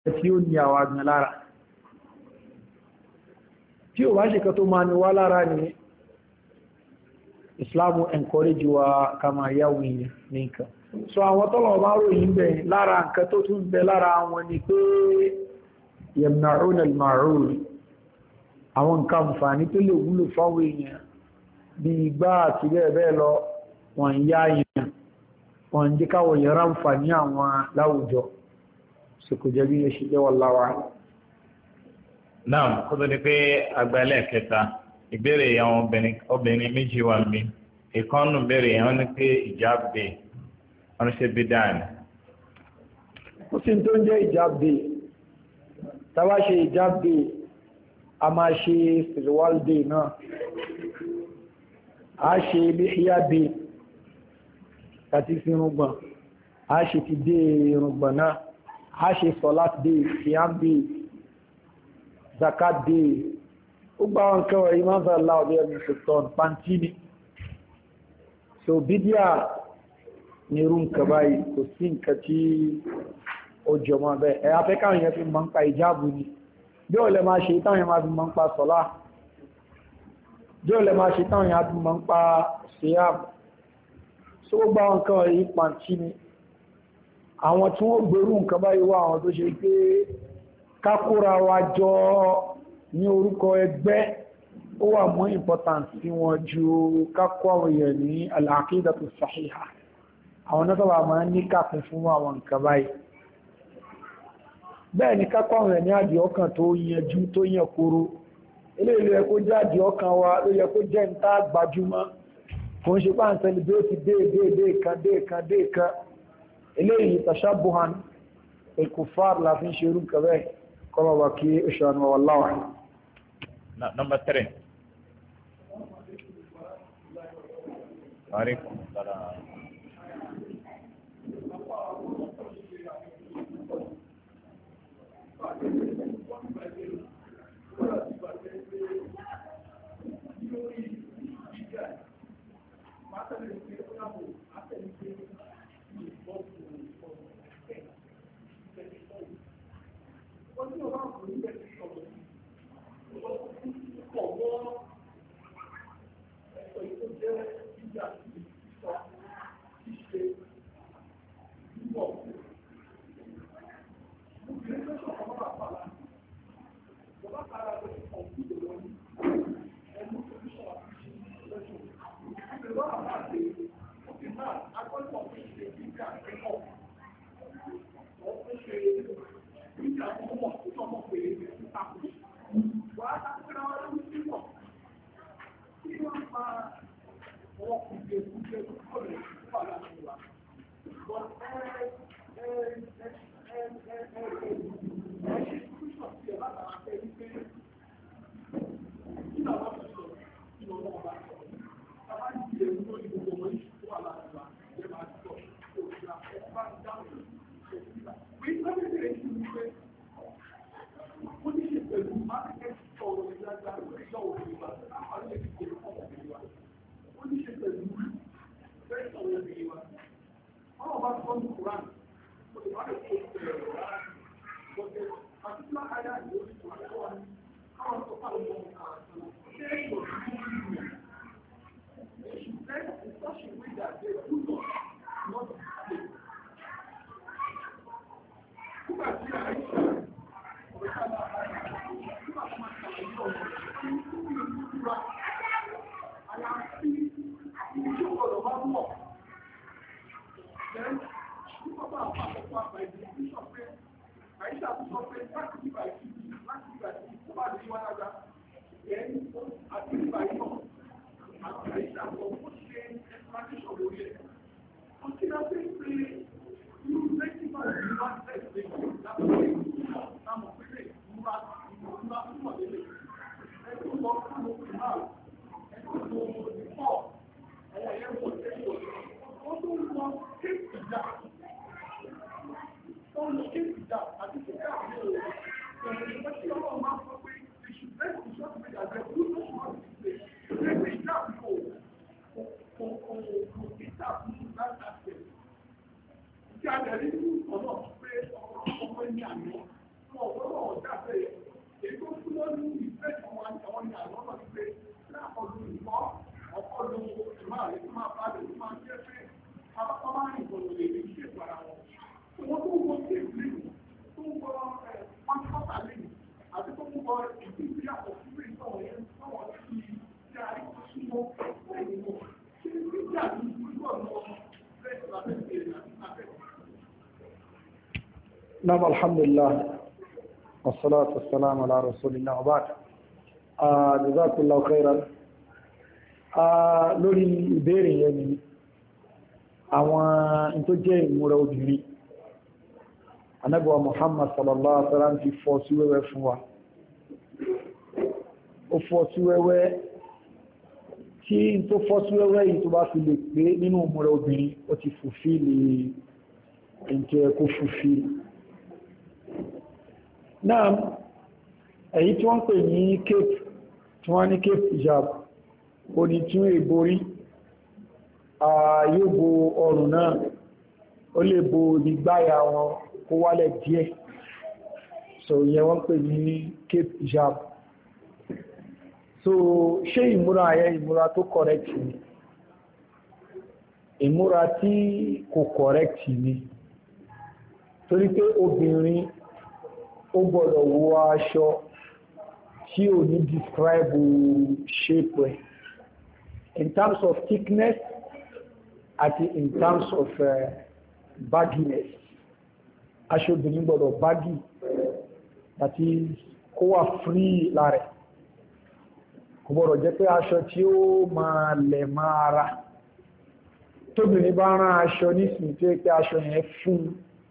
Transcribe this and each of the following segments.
tí ó ní àwọn agbọ̀n lára tí ó wá ṣe kan tó máa ní wá lára ní Islamu encourage wa kama yáwó ní nǹkan so àwọn tọ́lọ̀ bá ròyìn bẹ̀ lára nǹkan tó tún bẹ lára wọn ni pé yamna'una al-ma'ruf àwọn nǹkan àǹfààní tó lè wúlò fáwọn èèyàn bí igbá àti bẹ́ẹ̀ bẹ́ẹ̀ lọ wọ́n yá èèyàn wọ́n jẹ́ káwọn èèyàn ráǹfààní àwọn láwùjọ so kò jẹ́ bí ẹ ṣe jẹ́ wallahu a'lam. náà kó tó di pé àgbàlẹ̀ kẹta ìbéèrè àwọn obìnrin méjì wà mí ìkànnù béèrè yẹn ní pé hijab day wọ́n ṣe bí dáàni. ó sì tó ń jẹ́ hijab day tàbá ṣe hijab day a máa ṣe sirwal day náà a ṣe lihiya day àti irùngbọ̀n a ṣe ti dé irùngbọ̀n náà a ṣe salat day qiyam day zakat day ó gbá wọn kẹwàá imam sallallahu alaihi wa sallam pantini so bidia ní irú nǹkan báyìí kò sí nǹkan tí ó jọmọ́ bẹ́ẹ̀ ẹ̀ afẹ́ká òyìn fi mọ́ ń pa ìjáàbù ni bí ó lẹ máa ṣe táwọn yẹn máa fi mọ́ ń pa sọ́lá bí ó lẹ máa ṣe táwọn yẹn fi mọ́ ń pa siyam so ó gbá wọn kẹwàá yìí pantini àwọn tí wọ́n gbèrú nǹkan báyìí wá àwọn tó ṣe pé kákúra wa jọ ní orúkọ ẹgbẹ́ ó wà mọ́ important sí wọn ju kákọ́ àwọn èèyàn ní al-aqidatu sahiha àwọn náà sábà máa ń ní kàkún fún àwọn nǹkan báyìí bẹ́ẹ̀ ni kákọ́ àwọn èèyàn ní àdì ọkàn tó yanjú tó yàn kóró eléyìí ló yẹ kó jẹ́ àdì ọkàn wa ló yẹ kó jẹ́ níta gbajúmọ̀ kò ń ṣe pá ń celebrate dé kan eléyìí tashabbuhan al-kuffar la fi ń ṣe irú nǹkan bẹ́ẹ̀ kọ́mọ wà kí ìṣànà wallahu a'lam. Number 3. Alaikum salaam. Naam, alhamdulillah, wassalatu wassalamu ala rasulillah wa ba'd. Jazakallahu khairan. Lórí ìbéèrè yẹn ni àwọn tó jẹ́ ìmúra obìnrin, Ànábì wa Muhammad sallallahu alaihi wasallam ti fọ́ sí wẹ́wẹ́ fún wa. Ó fọ́ sí wẹ́wẹ́, tí tó fọ́ sí wẹ́wẹ́ yìí tó bá fi lè pé nínú ìmúra obìnrin, ó ti fùfíìlì ẹ̀ǹkẹ́ kó fùfíìlì. Náà, èyí tí wọ́n pè ní cape, tí wọ́n ní cape hijab, ó ní tí ó ìborí, yóò bo ọrùn náà, ó lè bo ìgbáyà wọn kó wálẹ̀ díẹ̀. So, ìyẹn wọ́n pè ní cape hijab. So, ṣé ìmúra ayẹ ìmúra tó correct ni? Ìmúra tí kò correct ni. Torí pé obìnrin ó gbọ́dọ̀ wọ aṣọ tí ò ní describe shape rẹ̀ in terms of thickness àti in terms of bagginess. Aṣọ obìnrin gbọ́dọ̀ baggy, that is kó wà free lára, kò gbọ́dọ̀ jẹ́ pé aṣọ tí ó máa lẹ̀ máa ra. Tóbìnrin bá rán aṣọ nísìnyí tó yẹ pé aṣọ yẹn fún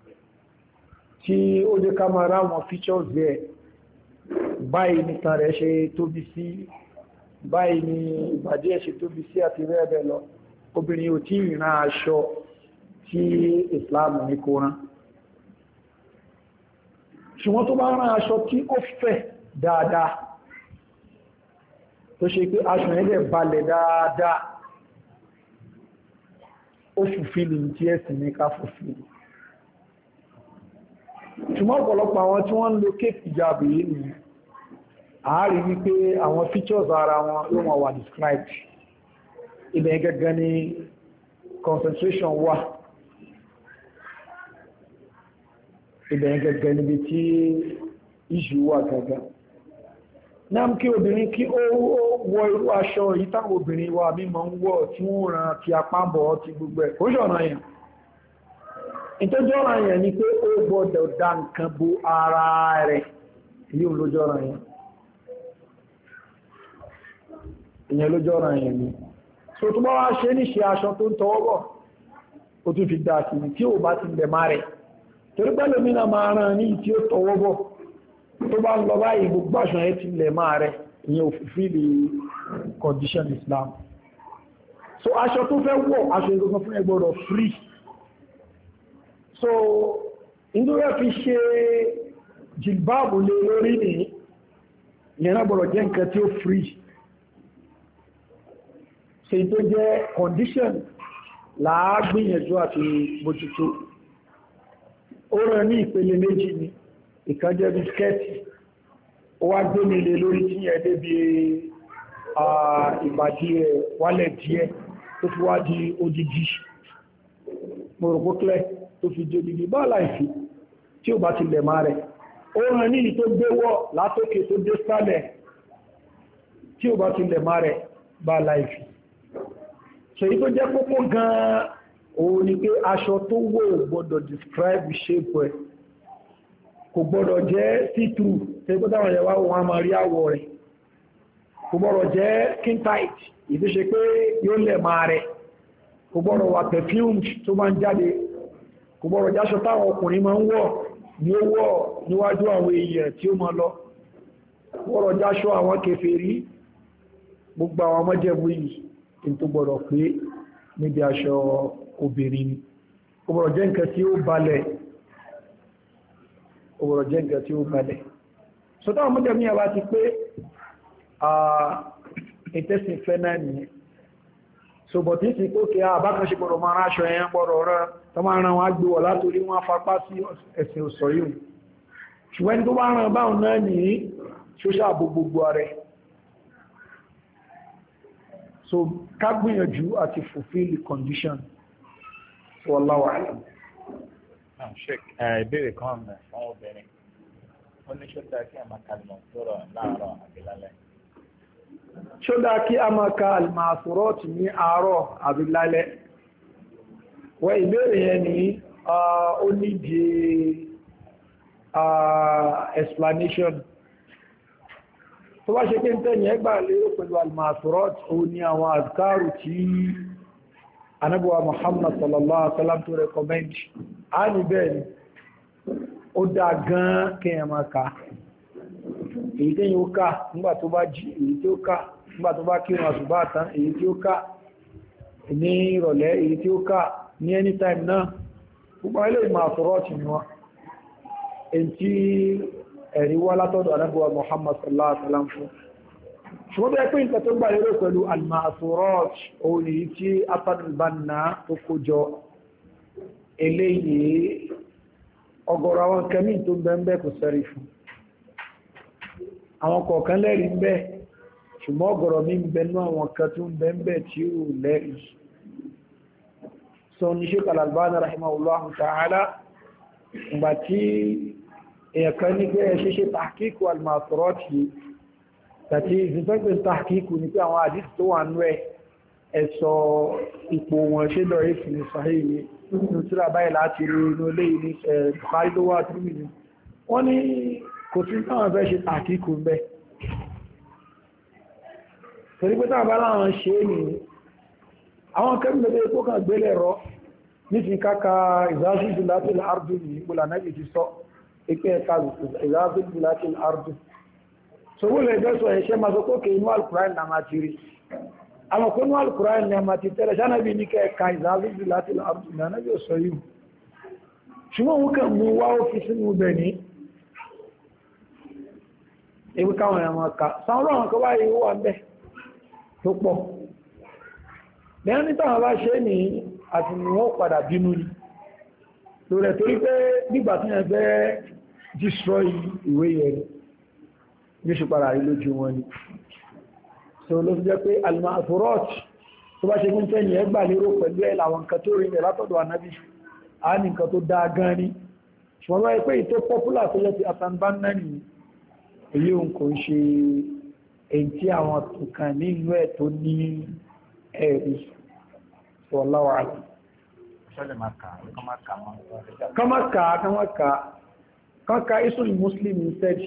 tí ó jẹ́ ká máa ráwọn features rẹ̀, báyìí nìkan rẹ̀ ṣe tóbi sí, báyìí ni ìbàdí ẹ̀ ṣe tóbi sí àti rẹ̀ bẹ̀ lọ. Obìnrin ò tí ìran aṣọ tí Islam ní kó rán. Ṣùgbọ́n tó bá rán aṣọ tí ó fẹ̀ dáadáa, tó ṣe pé aṣọ yẹn lè balẹ̀ dáadáa, ó fulfill tí ẹ̀sìn ní ká fulfill. Ṣùgbọ́n ọ̀pọ̀lọpọ̀ àwọn tí wọ́n ń lo cape hijab yìí ni àárí wípé àwọn features ara wọn ló wọ́n wà described. Ibẹ̀ gẹ́gẹ́ ní concentration wà. Ibẹ̀ gẹ́gẹ́ níbi tí issue wà gẹ́gẹ́. Náà kí obìnrin kí ó wọ irú aṣọ yìí táwọn obìnrin wa mímọ̀ ń wọ̀ tí wọ́n rán ti apá bọ̀ ti gbogbo ẹ̀. Ó ṣọ̀nà yẹn. Ìtọ́jọ́ra yẹn ni pé ó gbọ́dọ̀ dá nǹkan bo ara rẹ̀, yíò lójọ́ra yẹn. Ìyẹn lójọ́ra yẹn ni. So tó bá wá ṣe ní ṣe aṣọ tó ń tọwọ́bọ̀, ó tún fi dá sí tí ó bá ti lẹ̀ máa rẹ̀. Torí pẹ́lú mi náà máa rán ní tí ó tọwọ́bọ̀, tó bá ń lọ báyìí gbogbo aṣọ yẹn ti lẹ̀ máa rẹ̀, ìyẹn ò fulfill condition Islam. So aṣọ tó fẹ́ wọ̀, aṣọ ìgbọ̀ngàn fún ẹgbọ́dọ̀ free. So, ìdúrà fi ṣe jìlbáàbù lè lórí ní ìyẹn gbọ́dọ̀ jẹ́ nǹkan tí ó free. Ṣe tó jẹ́ condition láàgbìyànjú àti mójútó. Ó rẹ̀ ní ìpele méjì ni, ìkan jẹ́ bí skẹ́ẹ̀tì, ó wá gbé nílé lórí tí yẹn débi ìbàdí rẹ̀ wálẹ̀ díẹ̀ tó fi wá di odidi. Mo rò pé clear tó fi jẹ́ gidi bá láìfí tí ó bá ti lẹ̀ máa rẹ̀. Ó rán ní tó gbé wọ́ látókè tó dé sálẹ̀ tí ó bá ti lẹ̀ máa rẹ̀ bá láìfí. Ṣèyí tó jẹ́ kókó gan-an òun ni pé aṣọ tó wọ̀ gbọ́dọ̀ describe shape ẹ̀, kò gbọ́dọ̀ jẹ́ see-through tẹ́gbẹ́ táwọn ẹ̀yẹ̀wá wọn a máa rí àwọ̀ rẹ̀, kò gbọ́dọ̀ jẹ́ skin tight ìdí ṣe pé yóò lẹ̀ máa rẹ̀, kò gbọ́dọ̀ wà perfumed tó máa ń jáde, kò gbọ́dọ̀ jáṣọ táwọn ọkùnrin máa ń wọ̀ ní ó wọ̀ níwájú àwọn èèyàn tí ó máa lọ, kò gbọ́dọ̀ jáṣọ àwọn kèfèrí. Gbogbo àwọn ọmọdébù yìí tó gbọ́dọ̀ pé níbi aṣọ obìnrin ni. Kò gbọ́dọ̀ jẹ́ nǹkan tí ó balẹ̀, kò gbọ́dọ̀ jẹ́ nǹkan tí ó balẹ̀. So táwọn ọmọdébù yìí wá ti pé ìtẹ́sìn fẹ́ náà nìyẹn. So bọ̀ tí sí kókè àbákan ṣe gbọ́dọ̀ máa ráṣọ ẹ̀yẹn gbọ́dọ̀ rẹ̀ tó máa rán wọn gbé wọ̀ látorí wọn fapá sí ẹ̀sìn òsọ̀ yìí. ṣùgbọ́n tó bá ràn báwọn náà ní social gbogbo rẹ̀. So ká gbìyànjú àti fulfill the condition. Wallahu a'lam. Ìbéèrè kan mẹ́ fún obìnrin. Ó ní ṣọ́dá kí a máa kalmọ̀ sọ̀rọ̀ láàárọ̀ àbí lálẹ́. Ṣọ́dá kí a máa ka al-ma'thurat ní àárọ̀ àbí lálẹ́. Wọ́n ìbéèrè yẹn ní ó nídi explanation. Tó bá ṣe pé ń tẹ́yìn ẹgbà lérò pẹ̀lú al-ma'thurat ó ní àwọn azkaru tí Ànábì Muhammad sallallahu alaihi wasallam tó recommend. A ní bẹ́ẹ̀ ni ó dá gan kíyàn máa ká èyí tí yíó ká nígbà tó bá jí, èyí tí ó ká nígbà tó bá kírun àsùbá tán, èyí tí ó ká ní ìrọ̀lẹ́, èyí tí ó ká ní anytime náà. Gbogbo ilé al-ma'thurat ni wọ́n èyí tí ẹ̀rí wá látọ̀dọ̀ Ànábì Muhammad sallallahu alaihi wasallam fún. Ṣùgbọ́n bẹ́ẹ̀ pé nǹkan tó gbà lérò pẹ̀lú al-ma'thurat òun ni tí Hasan al-Banna tó kójọ eléyìí ọ̀gọ̀rọ̀ àwọn kẹmí tó bẹ́ẹ̀ kò sẹ́rí fún. Àwọn kọ̀ọ̀kan lẹ́rìí ń bẹ, ṣùgbọ́n ọ̀gọ̀rọ̀ mi ń bẹnú àwọn kan tó bẹ́ẹ̀ tí ó lẹ́rìí. So ní Shaykh al-Albani rahimahullahu ta'ala ìgbà tí èèyàn kan ní pé ṣe tahqiq al-ma'thurat yìí, tàbí ìfẹ́gbẹ̀ tahqiq ní pé àwọn àdìsí tó wà nú ẹ̀sọ ipò wọn ṣe lọ ìfì ní sahih ní nínú tíra báyìí láti rí inú ilé ní Bukhari ló wà tí mìí wọ́n ní kò tí táwọn fẹ́ ṣe tahqiq ń bẹ́ torí pé táwọn bá láwọn ṣe ní àwọn kẹ́mìlẹ̀ tó kàn gbélẹ̀ rọ nífi káka ìzásíjú láti l'árdu ní ìpòlà náà ti sọ ipé ẹ̀ka ìzásíjú láti l'árdu sowó lè gẹ́sọ̀ ẹ̀ṣẹ́ ma sọ kókè inú al-Qur'an na ma ti rí àwọn kó inú al-Qur'an na ma ti tẹ́lẹ̀ ṣánàbí ní kẹ́ẹ̀ka ìzásíjú láti l'árdu ní anábí ò sọ yìí ṣùgbọ́n wọ́n kàn mú wá ọ́fíìsì ní ibẹ̀ ní ewu káwọn ẹ̀mọ̀ ká sáwọn àwọn kan wáyé wà ń bẹ̀ tó pọ̀ lẹ́yìn ní táwọn bá ṣe ní àti ní wọ́n padà bínú ni lórí ẹ̀ torí pé nígbà tí wọ́n fẹ́ destroy ìwé yẹn ní ṣe padà rí lójú wọn ni so ló fi jẹ́ pé al-ma'thurat tó bá ṣe gún tẹ́yìn ẹgbà lérò pẹ̀lú ẹ̀ làwọn nǹkan tó rí látọ̀dọ̀ ànábì a ní nǹkan tó dáa gan ni ṣùgbọ́n wáyé pé ìtò popular tó jẹ́ ti Hasan al-Banna ni èyí òun kò ṣe èyí tí àwọn tùkàn nínú ẹ̀ tó ní ẹ̀rí wallahu a'lam. Kọ́mọ́ká Isul Muslim instead.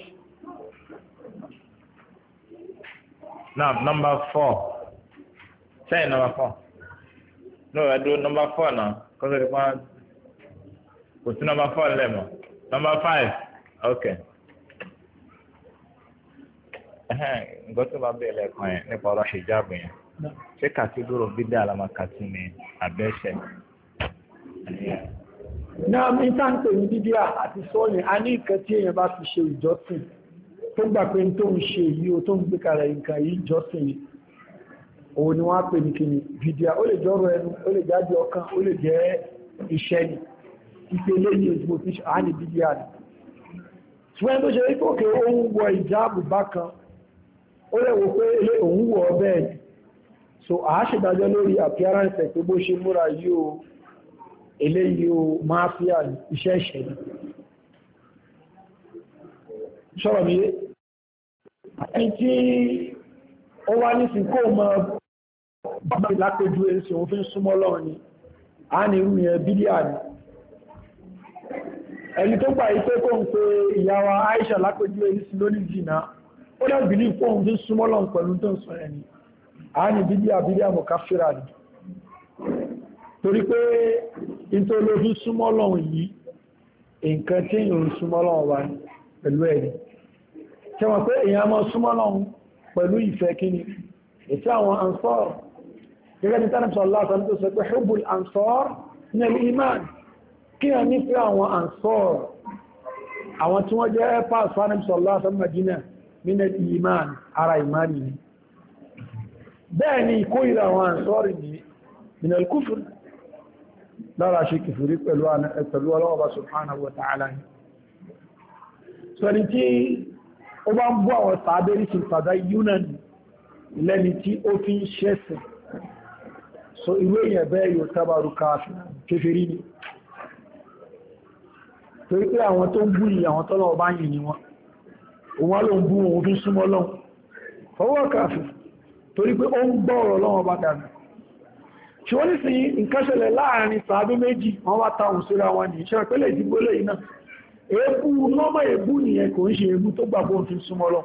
Now, number 4. Say number 4. No, I do number 4 now. Because it was what's number 4 lemon? Number 5. Okay. Go to my belly coin, Nepal hijab. Ṣé kàtígóró bídá alámakàtí ni àbẹ́ṣẹ̀? Náà mi táǹkì ní bídí àti sọ́yìn, a ní ìkẹ́ tí èèyàn bá fi ṣe ìjọsìn tó gbà pé tó ń ṣe yìí o tó ń gbé kalẹ̀ nǹkan yìí ìjọsìn ni. Òun ni wọ́n á pè ní kíni bídíà, ó lè jọ́rọ̀ ẹnu, ó lè jáde ọkàn, ó lè jẹ́ iṣẹ́ ni. Ìpele yìí òjò tí a ní bídíà ni. Ṣùgbọ́n tó ṣe wípé òkè ó ń wọ ìjáàbù bákan, ó lè wò pé òun wọ̀ ọ́ bẹ́ẹ̀ ni. So a ṣe dájọ́ lórí appearance ẹ̀ pé bó ṣe múra yíò eléyìí o máa fi à iṣẹ́ ìṣẹ̀lẹ̀ ṣọ́rọ̀ mi ẹni tí ó wá ní sí kó mọ́ bàbá lápéjú èsì òun fi ń súnmọ́ lọ́rùn ni a ní irú yẹn bídíà ni ẹni tó gbà yí pé kó ń pe ìyàwó Aisha lápéjú èsì lónìí jìnnà ó dẹ̀ bìlí kó ń fi súnmọ́ lọ́rùn pẹ̀lú tó ń sọ ẹni a ní bídíà mọ̀káfíra ní torí pé ìtòlófí súnmọ́ Ọlọ́run yìí nǹkan tí èyàn súnmọ́ Ọlọ́run wà pẹ̀lú ẹni tí wọ́n pé èyàn mọ́ súnmọ́ Ọlọ́run pẹ̀lú ìfẹ́ kíni ìfẹ́ àwọn ansar gẹ́gẹ́ ní tánàbí aláàtàn tó sọ pé hubbul ansar ní al-iman kí a nífẹ́ àwọn ansar àwọn tí wọ́n jẹ́ pàṣẹ tánàbí aláàtàn Madina min al-iman ara imani ni bẹ́ẹ̀ ni ìkórìíra àwọn àǹsọ́rì ní minal kufr lára ṣe kìfìrí pẹ̀lú ọlọ́ọ̀bá subhanahu wa ta'ala ni sọ́ni tí ó bá ń bú àwọn sàábẹ́rí sí fàdá yunan lẹ́ni tí ó fi ń ṣẹ́sìn so irú èèyàn bẹ́ẹ̀ yóò tábàrù kéfèrí ni torí pé àwọn tó ń bú yìí àwọn tọ́lọ̀ bá yìí ni wọ́n ló ń bú òun fi súnmọ́ lọ́wọ́ fọwọ́ káfí torí pé ó ń gbọ́ ọ̀rọ̀ lọ́wọ́ bá dànù ṣe wọ́n ní sí nǹkan ṣẹlẹ̀ láàrin sàábé méjì wọ́n wá táwọn síra wọn ní iṣẹ́ pẹ́lẹ̀ ìdìbò lẹ́yìn náà èébú nọ́mọ̀ èébú nìyẹn kò ń ṣe èébú tó gbà bóun fi súnmọ́ lọ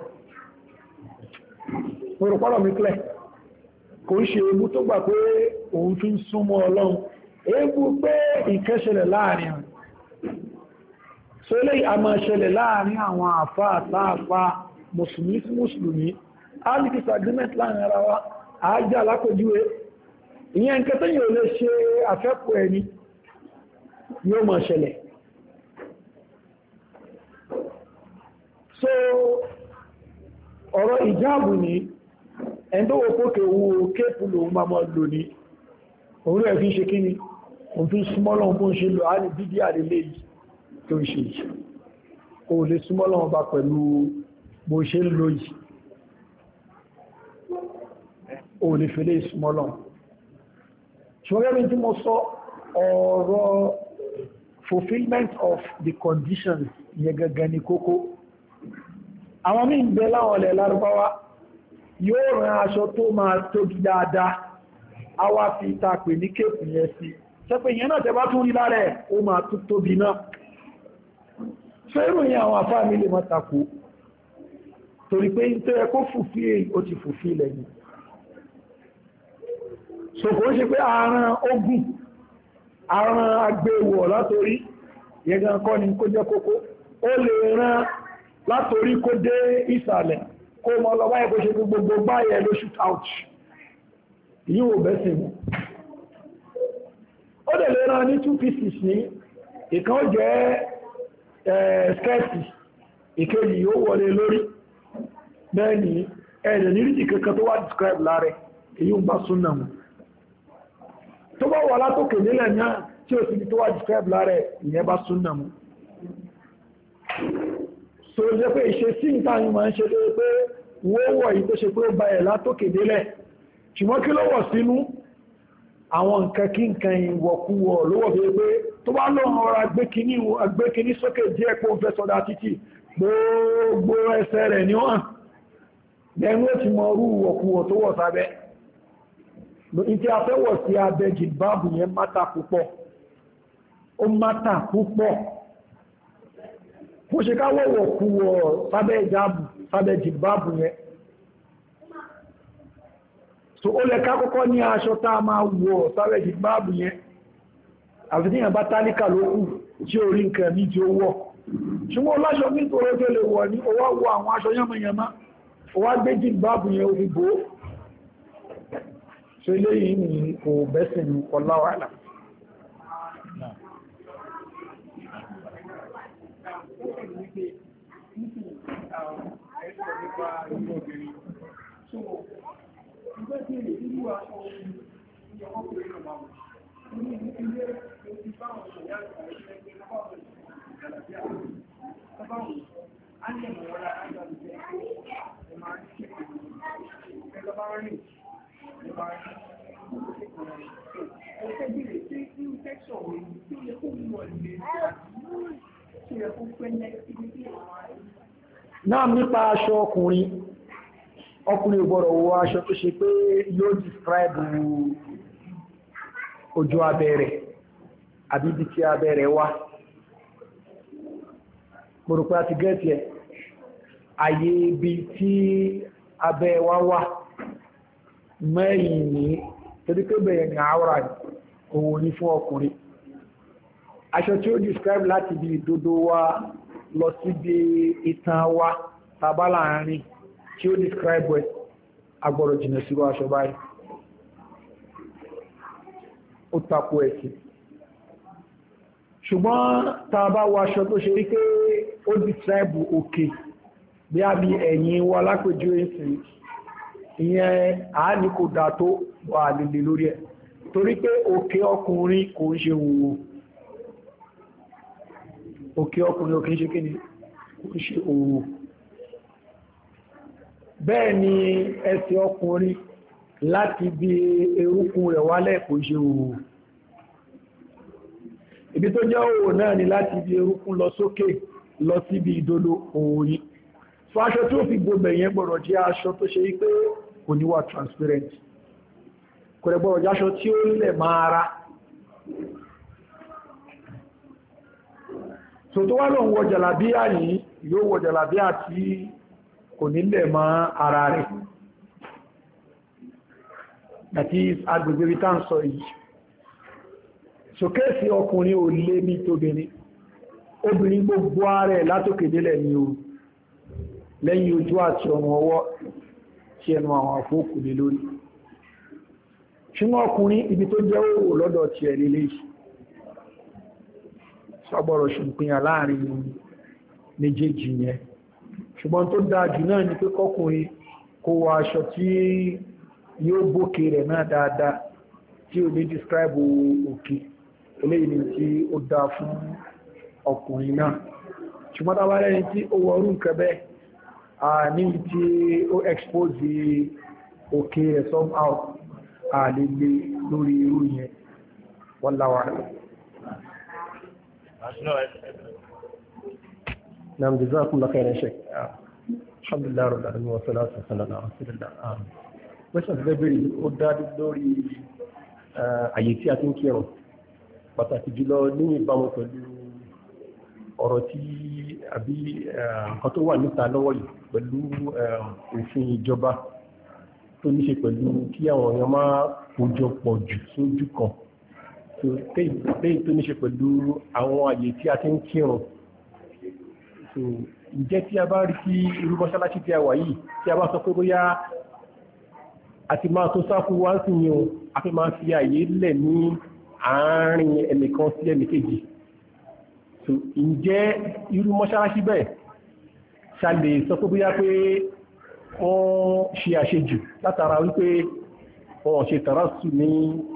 òrùpọ̀lọ̀ mi clear kò ń ṣe èébú tó gbà pé òun fi súnmọ́ Ọlọ́run èébú pé nǹkan ṣẹlẹ̀ láàrin wọn so lè a máa ṣẹlẹ̀ láàrin àwọn àfá àtàfà mùsùlùmí sí mùsùlùmí a ní disagreement láàrin ara wa àájá alákòjúwé ìyẹn nǹkan tó yóò lè ṣe àfẹ́kù ẹni yóò máa ṣẹlẹ̀ so ọ̀rọ̀ ìjáàbù ní ẹ̀ndọ́wọ́ pókè owó kéèpù lòun máa mọ́ lò ní òun rẹ̀ fi ṣe kí ni òun fi súnmọ́lọ́un bó ń ṣe lò á ní bídí àdílé yìí tó ń ṣe yìí o lè súnmọ́lọ́un bá pẹ̀lú bó ṣe ń lò yìí o lè fẹ́lẹ̀ súnmọ́lọ́un ṣùgbọ́n tí mo sọ ọ̀rọ̀ fulfillment of the conditions yẹn gangan ní kókó àwọn mí ń bẹ láwọn ọ̀lẹ̀ lárúbáwá yóò rán aṣọ tó máa tóbi dáadáa a wá fi ìtàpè ní kéèpù yẹn sí ṣẹ́pẹ̀ ìyẹn náà tẹ́bá tún rí lára ẹ̀ ó máa tún tóbi náà fẹ́rù yẹn àwọn afá mi lè mọ́ takò torí pé ń tẹ́ kó fùfí ó ti fùfí lẹ́yìn ṣòkó ṣe pé àrùn ogun àrùn agbéwọ̀ látorí yẹgan kọ́ ni kó jẹ́ kókó ó lè rán látorí kó dé ìsàlẹ̀ kó mọ́ lọ báyẹ̀ kó ṣe gbogbo báyẹ̀ ló shoot out yíò bẹ́sẹ̀ mú ó dẹ̀ lè rán ní 2 pieces ní ìkan jẹ́ skẹ́ẹ̀tì ìkejì yóò wọlé lórí bẹ́ẹ̀ni ẹ̀rẹ̀ níríjì kankan tó wá describe láàrẹ èyí ń bá súnnà mú tó bá wà látòkè nílẹ̀ náà tí ó sì tó wá describe láàrẹ ìyẹn bá súnnà mú so jẹ́ pé ìṣe sí ìtàyìn máa ń ṣe lórí pé wọ́wọ́ yìí tó ṣe pé ó bá ẹ̀ látòkè nílẹ̀ ṣùgbọ́n kí ló wọ̀ sínú àwọn nǹkan kí nǹkan ìwọ̀kúwọ̀ lówọ̀ bí pé tó bá lóhun ọ̀rọ̀ agbékiní sókè díẹ̀ pé ó fẹ́ sọ́dá títì gbogbo ẹsẹ̀ rẹ̀ ní wọ́n lẹ́nu ó ti mọ orú ìwọ̀kúwọ̀ tó wọ̀ sábẹ́ ìtí afẹ́wọ̀ sí abẹ́ jìbáàbù yẹn mátà púpọ̀ ó mátà púpọ̀ bó ṣe ká wọ̀wọ̀ kúwọ̀ sábẹ́ ìjáàbù sábẹ́ jìbáàbù yẹn so ó lẹ ká kọ́kọ́ ní aṣọ tá a máa wọ̀ sábẹ́ jìbáàbù yẹn àfihàn bá tálíkà ló kù tí ó rí nǹkan ní tí ó wọ̀ ṣùgbọ́n láṣọ ní tó rẹ́ tó lè wọ̀ ní ó wá wọ àwọn aṣọ yánmọ̀yánmá ó wá gbé jìbáàbù yẹn ó fi bò ó so eléyìí ni kò bẹ́sìn ní ọláwàlá náà nípa aṣọ ọkùnrin ò gbọ́dọ̀ wọ aṣọ tó ṣe pé yóò describe ojú abẹ́rẹ̀ àbí ibi tí abẹ́rẹ̀ wà gbọ́dọ̀ àti gẹ́ẹ̀tì ẹ̀ àyè ibi tí abẹ́ wá wà mẹ́yìn ní torí pé bẹ̀rẹ̀ ní àwọ̀rà òun ní fún ọkùnrin aṣọ tí ó describe láti bí ìdodo wa lọ sí bí ìtàn wa tàbá láàrin tí ó describe ẹ̀ agbọ́dọ̀ jìnà sí aṣọ báyìí ó tako ẹ̀sìn ṣùgbọ́n tàbá wọ aṣọ tó ṣe rí pé ó describe òkè bí a bí ẹ̀yìn wa lápèjú ẹ̀sìn ìyẹn àání kò dá tó wà lílé lórí ẹ̀ torí pé òkè ọkùnrin kò ń ṣe wòwò òkè ọkùnrin òkè ń ṣe kí ni kò ṣe òwò. Bẹ́ẹ̀ ni ẹsẹ̀ ọkùnrin láti bí erúkún rẹ̀ wálẹ̀ kò ṣe òwò. Ibi tó jẹ́ òwò náà ni láti bí erúkún lọ sókè lọ síbi ìdodo òwò yìí. So aṣọ tí ó fi gbogbo ẹ̀yẹn gbọ́dọ̀ jẹ́ aṣọ tó ṣe wípé kò ní wà transparent, kò rẹ̀ gbọ́dọ̀ jẹ́ aṣọ tí ó lẹ̀ máa ra. So tó wá lóun wọ jàlábíà yìí yóò wọ jàlábíà tí kò ní lẹ̀ máa ara rẹ̀, àti agbègbè rí tán sọ yìí. So kéèsì ọkùnrin ò lé ní tóbìnrin, obìnrin gbogbo ààrẹ látòkè délẹ̀ ni o, lẹ́yìn ojú àti ọmọ ọwọ́ tí ẹnu àwọn àfókù lé lórí. Ṣùgbọ́n ọkùnrin ibi tó jẹ́ òwò lọ́dọ̀ ti ẹ̀ lélẹ́ yìí, sọ́gbọ̀rọ̀ ṣùgbìyàn láàrin méjèèjì yẹn. Ṣùgbọ́n tó dáa jù náà ni pé kọkùnrin kó wọ aṣọ tí yóò bókè rẹ̀ náà dáadáa, tí ò ní describe òkè, eléyìí ni tí ó dáa fún ọkùnrin náà. Ṣùgbọ́n tàbí ẹni tí ó wọrú nǹkan bẹ́ẹ̀ ní tí ó expose òkè rẹ̀ somehow àlèlè lórí irú yẹn. Wallahu a'lam. Naam, jazakumullahu khairan Sheikh. Alhamdulillah rabbil alamin wa salatu wa salam ala rasulillah. Question fẹ́ bèèrè ó dá lórí àyè tí a ti ń kírun, pàtàkì jùlọ ní ìbámu pẹ̀lú ọ̀rọ̀ tí àbí nǹkan tó wà níta lọ́wọ́ yìí pẹ̀lú òfin ìjọba tó ní ṣe pẹ̀lú kí àwọn èèyàn máa kójọ pọ̀ jù sójú kan, léyìí tó ní ṣe pẹ̀lú àwọn àyè tí a ti ń kírun. Ǹjẹ́ tí a bá rí sí irú mọ́ṣáláṣí tí a wà yìí, tí a bá sọ pé bóyá àti máa tó sáfù wá sí yìí o, a fi máa fi àyè lẹ̀ ní àárín ẹnìkan sí ẹnìkejì. Ǹjẹ́ irú mọ́ṣáláṣí bẹ́ẹ̀ ṣá lè sọ pé bóyá pé wọ́n ṣe àṣejù látara wípé wọ́n ṣe tàrásù ní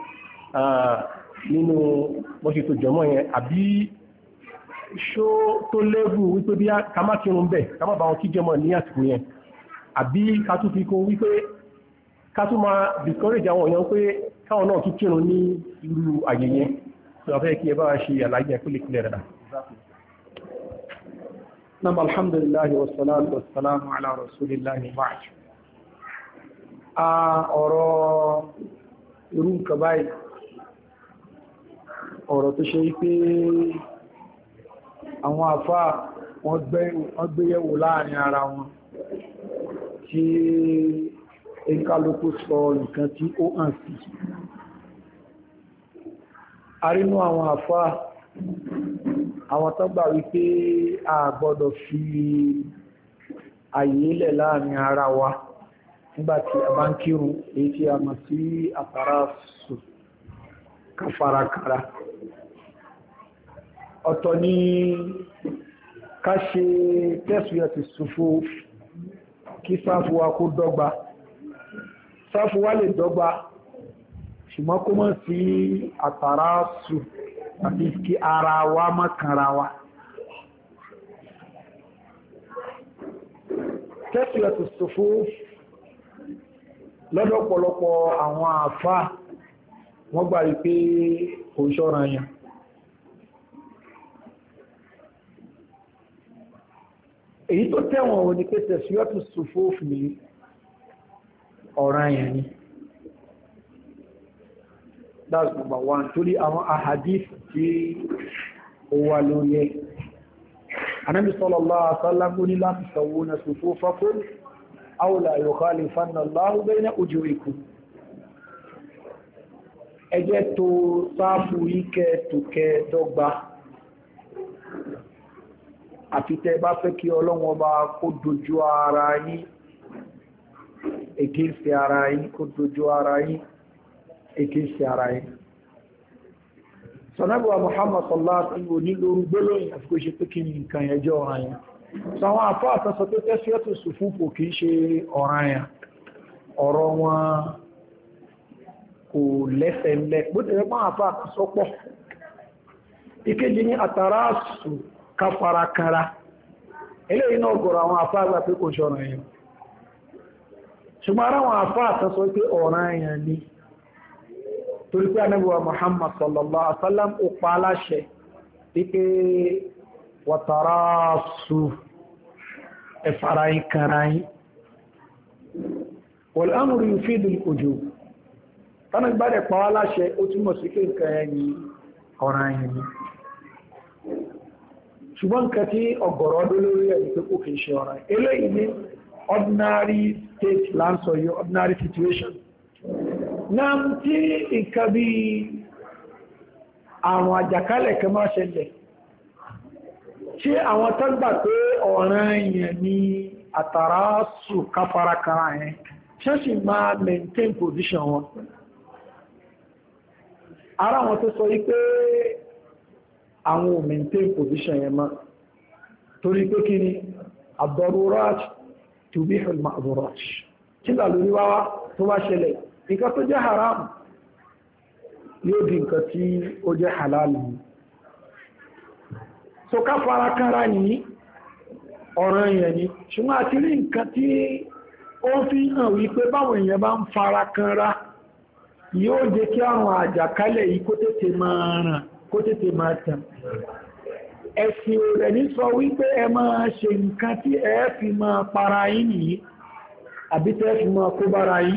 nínú mọ́ṣe tó jọmọ́ yẹn, àbí ṣó tó lẹ́bù wípé bí ká má kírun bẹ̀, ká má bá wọn kí jọmọ́ ní àsìkò yẹn, àbí ká tún fi kún wípé ká tún máa discourage àwọn èèyàn pé káwọn náà tún kírun ní irú àyè yẹn. So afẹ́ kí ẹ bá ṣe àlàyé ẹ̀kúlẹ̀kúlẹ̀ rẹ̀. Nam alhamdulillahi wa salatu wa salamu ala rasulillahi ba'd. Ọ̀rọ̀ irú nǹkan báyìí, ọ̀rọ̀ tó ṣe wípé àwọn àfáà wọ́n gbéyẹ̀wò láàrin ara wọn, tí ẹnkálukú sọ nǹkan tí ó hàn sí. A rínú àwọn àfáà àwọn tó gbà wípé a gbọ́dọ̀ fi àyè lẹ̀ láàrin ara wa nígbàtí a bá ń kírun, èyí tí a mọ̀ sí àtàràsù káfarakara. Ọ̀tọ̀ ni ká ṣe taswiyatu sufuf kí sáfù wa kó dọ́gba. Sáfù wa lè dọ́gba ṣùgbọ́n kó mọ́ sí àtàràsù àti kí ara wa má kanra wa. Taswiyatu sufuf lọ́dọ̀ ọ̀pọ̀lọpọ̀ àwọn àfáà wọ́n gbà rí pé kò ṣọ́ra yẹn. Èyí tó tẹ̀wọ̀n ò ní pé taswiyatu sufuf ní ọ̀ranyàn ni. That's number one. Torí àwọn ahadith tí ó wà lórí ẹ̀. Ànábì sallallahu alaihi wasallam ní la tusawwuna sufufakum aw la yukhalifanna Allahu bayna wujuhikum. Ẹ jẹ́ tó sáfù ìkẹ́ tó kẹ́ dọ́gba. Àfi tẹ́ bá fẹ́ kí Ọlọ́run Ọba kó dojú ara yín against ara yín, kó dojú ara yín against ara yín. Sọ̀nàbíwá Muhammad sallallahu alaihi wasallam ní lórí gbólóyìn àfikò ṣe pé kí ni nǹkan ẹjọ́ ọ̀ràn yẹn. Sọ àwọn àfáà àtọ́sọ tó taswiyatu sufufu kì í ṣe ọ̀ràn yẹn. Ọ̀rọ̀ wọn kò lẹ́sẹ̀ lẹ́, bó tẹ̀lé pọ́n àfáà àtọ́sọ pọ̀. Ìkejì ní àtàràsù káfarakara. eléyìí náà gọ̀rọ̀ àwọn àfáà gbà pé kò ṣọ̀rọ̀ èèyàn ṣùgbọ́n ara àwọn àfáà tán sọ pé ọ̀ràn èèyàn ni torí pé Ànábì wa Muhammad sallallahu alaihi wasallam ó pa aláṣẹ wípé wàtàrásù ẹ̀fàráyín karáyín wal amru yufidul wujub tánà gbádẹ̀ pa aláṣẹ ó túnmọ̀ sí pé nǹkan ẹni ọ̀ràn èèyàn ni ṣùgbọ́n nǹkan tí ọ̀gọ̀rọ̀ ọdún lórí ẹni pé kò kìí ṣe ọ̀ràn eléyìí ní ordinary state láńsọ yóò ordinary situation náà tí nǹkan bí àrùn àjàkálẹ̀ kan máa ṣẹlẹ̀ ṣé àwọn tó gbà pé ọ̀ràn èèyàn ni àtàràsù káfarakara yẹn ṣé sì máa maintain position wọn ara wọn tó sọ wípé àwọn ò maintain position yẹn mọ́ torí pé kí ni ad-darurat tubihu al-ma'dhurat kí là lórí wáwá tó bá ṣẹlẹ̀ nǹkan tó jẹ́ haram yóò di nǹkan tí ó jẹ́ halal ni so ká fara kára ní ọ̀ràn yẹn ni ṣùgbọ́n àti rí nǹkan tí ó fi hàn wípé báwọn èèyàn bá ń fara kára yóò jẹ́ kí àwọn àjàkálẹ̀ yìí kó tètè máa ràn kó tètè máa tàn ẹ̀sìn rẹ̀ ní sọ wípé ẹ máa ṣe nǹkan tí ẹ fi máa para yín nìyí àbí tẹ́ fi máa kó bára yín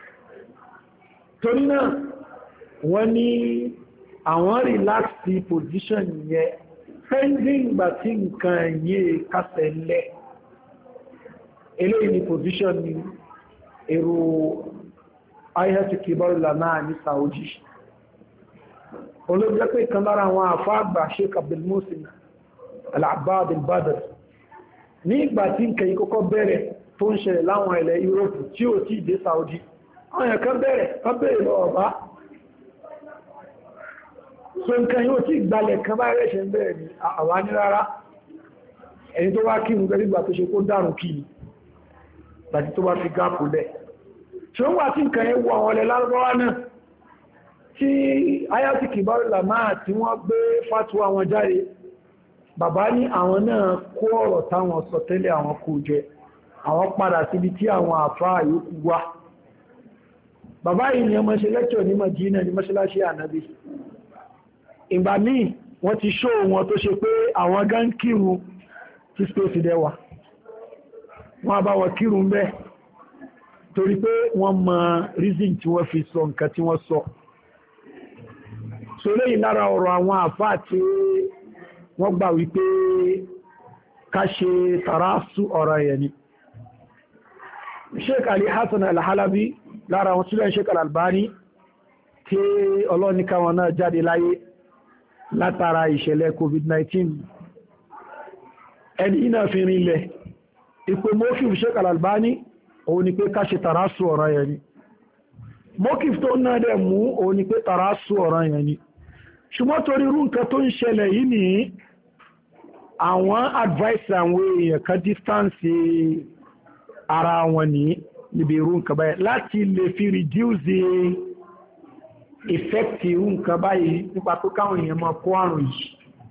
torí náà wọ́n ní àwọn relax the position yẹn pending gbà tí nǹkan yìí kásẹ̀ lẹ̀ eléyìí ni position ni èrò ayẹ́tù kìbọ́rù lànà ní Saudi olóòjẹ́ pé kan lára àwọn àfáàgbà Sheikh Abdul Muhsin Al-Abbad Al-Badr ní ìgbà tí nǹkan yìí kọ́kọ́ bẹ̀rẹ̀ tó ń ṣẹlẹ̀ láwọn ilẹ̀ Europe tí ó ti dé Saudi àwọn èèyàn kan bẹ̀rẹ̀ lọ ọ̀bá so nǹkan yóò tí gbalẹ̀ kan bá rẹ̀ ṣe ń bẹ̀rẹ̀ ní àwa ní rárá ẹni tó wá kí nǹkan ìgbà tó ṣe kó dárùn kí ni láti tó bá fi gáàpù lẹ̀ tí ó wà tí nǹkan yẹn wọ àwọn ọlẹ̀ lárúbáwá náà tí ayati kibaru lama tí wọ́n gbé fatuwa wọn jáde bàbá ní àwọn náà kó ọ̀rọ̀ táwọn sọ tẹ́lẹ̀ àwọn kò jẹ àwọn padà síbi tí àwọn àfáà yòókù wá bàbá yìí ni ọmọ ṣe lẹ́kṣọ̀ ní Madina ní mọ́ṣáláṣí Ànábì ìgbà míì wọ́n ti ṣó wọn tó ṣe pé àwọn gan kírun tí space dẹwà wọ́n bá wọn kírun bẹ́ẹ̀ torí pé wọ́n mọ reason tí wọ́n fi sọ nǹkan tí wọ́n sọ so lẹ́yìn lára ọ̀rọ̀ àwọn àfáà tí wọ́n gbà wípé ká ṣe tàrásù ọ̀rọ̀ yẹn ni Sheikh Ali Hassan Al-Halabi lára àwọn sílẹ̀ Sheikh Al-Albani tí ọlọ́nìká wọn náà jáde láyé látara ìṣẹ̀lẹ̀ COVID-19 ẹni iná fi rinlẹ̀ ipò mọ́kíf Sheikh Al-Albani òun ni pé ká ṣe tàrásù ọ̀rọ̀ yẹn ni mọ́kíf tó náà dẹ̀ mú òun ni pé tàrásù ọ̀rọ̀ yẹn ni ṣùgbọ́n torí irú nǹkan tó ń ṣẹlẹ̀ yìí ni àwọn advice àwọn èèyàn kan distance ara wọn ní níbi irú nǹkan báyìí láti lè fi reduce effect irú nǹkan báyìí nípa tó káwọn èèyàn máa kó àrùn yìí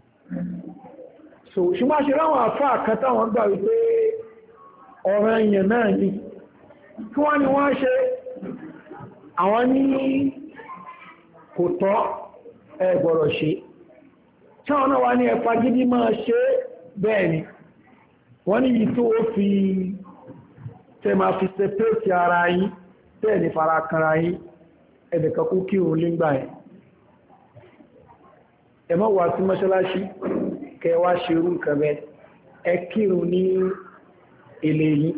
so ṣùgbọ́n ṣe ráwọn àfáà kan táwọn gbà wípé ọ̀rọ̀ èèyàn náà ni kí wọ́n ni wọ́n ṣe àwọn ní kò tọ́ ẹ gbọ́dọ̀ ṣe tí wọ́n náà wá ní ẹ̀fà gidi máa ṣe bẹ́ẹ̀ ni wọ́n ní yìí tó fi tẹ ma fi separate ara yín tẹ́ẹ̀ ní fara kanra yín ẹ̀dẹ̀kan kú kírun lígbà ẹ̀ ẹ má wá sí mọ́ṣáláṣí kẹ wá ṣe irú nǹkan bẹ́ẹ̀ ẹ kírun ní ilé yín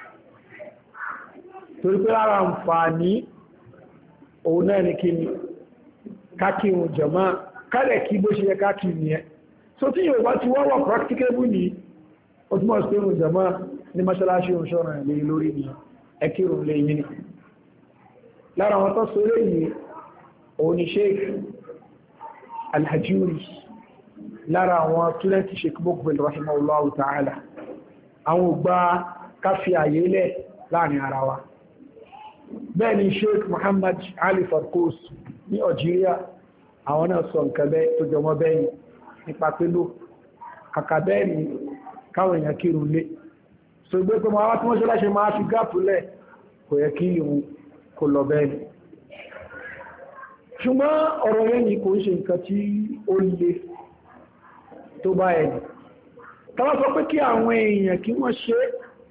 torí pé lára àǹfààní òun náà ní kí ni kákírun jàmá kálẹ̀ kí bó ṣe yẹ kákírun yẹn so tí yóò bá ti wọ́wọ́ practicable ní ó túnmọ̀ sí kírun jàmá ní mọ́ṣáláṣí òṣọ́rọ̀ ilé lórí ni ẹ kírun lè yí ni lára wọn tó sọ lẹ́yìn òun ni Sheikh Al-Hajuri lára àwọn túlẹ́ntì Sheikh Muqbil rahimahullahu ta'ala àwọn ògbà káfí àyélẹ̀ láàrin ara wa bẹ́ẹ̀ ni Sheikh Muhammad Ali Farkous ní Algeria àwọn náà sọ nǹkan bẹ́ẹ̀ tó jọmọ́ bẹ́ẹ̀ nípa pẹ́lú kàkà bẹ́ẹ̀ ni káwọn èèyàn kírun lé so gbé pé máa tí wọ́n ṣe láṣẹ máa fi gáàpù lẹ̀ kò yẹ kí ìhun kò lọ bẹ́ẹ̀ ni ṣùgbọ́n ọ̀rọ̀ yẹn ni kò ń ṣe nǹkan tí ó le tó bá ẹni tàbí sọ pé kí àwọn èèyàn kí wọ́n ṣe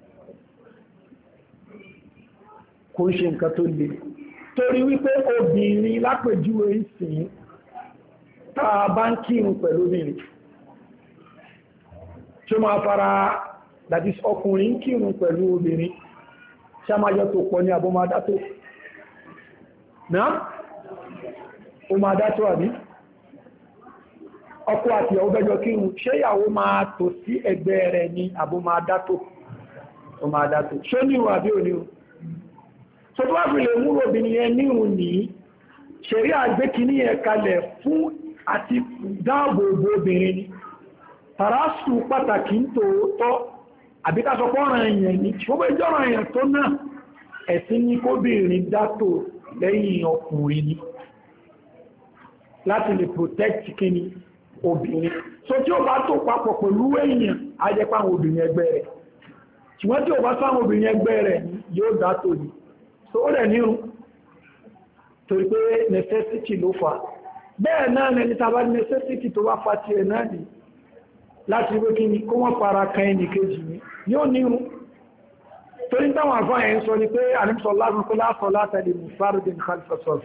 kò ń ṣe nǹkan tó le torí wípé obìnrin lápèjúwe ìsìn tàà bá ń kírun pẹ̀lú obìnrin tí ó máa fara that is ọkùnrin kírun pẹ̀lú obìnrin tí a máa jọ tó pọ̀ ní àbọ́mádátó náà o máa dátó àbí ọkọ àti ìyàwó bẹ́jọ kírun ṣé ìyàwó máa tò sí ẹgbẹ́ rẹ̀ ní àbọ́mádátó o máa dátó ṣó níhun àbí oníhun so tó wá fi lè múrò obìnrin yẹn níhun ní ṣẹ̀rí àgbékiní ẹ̀ kalẹ̀ fún àti dáàbòbò obìnrin ni tàrásù pàtàkì ń tòótọ́ àbíkásọpọ̀ ọ̀ràn èèyàn ní ṣùgbọ́n ìjọ́ràn èèyàn tó náà ẹ̀sìn ní kóbìnrin dátò lẹ́yìn ọkùnrin ni láti lè protect kíni obìnrin so tí ó bá tó papọ̀ pẹ̀lú èèyàn á jẹ́ pàwọn obìnrin ẹgbẹ́ rẹ̀ ṣùgbọ́n tí ó bá sáwọn obìnrin ẹgbẹ́ rẹ̀ yóò dátò ní so ó rẹ̀ nírun torí pé necessity ló fà bẹ́ẹ̀ náà lẹni tàbá necessity tó wá fa ti ẹ̀ náà ni láti wé kí ni kó wọ́n fara kan ẹni kejì ní yóò nírun torí táwọn àfáà ẹ̀ ń sọ ni pé àníṣọ́ lásán pé lásán látàrí mufardin khalfasọ́f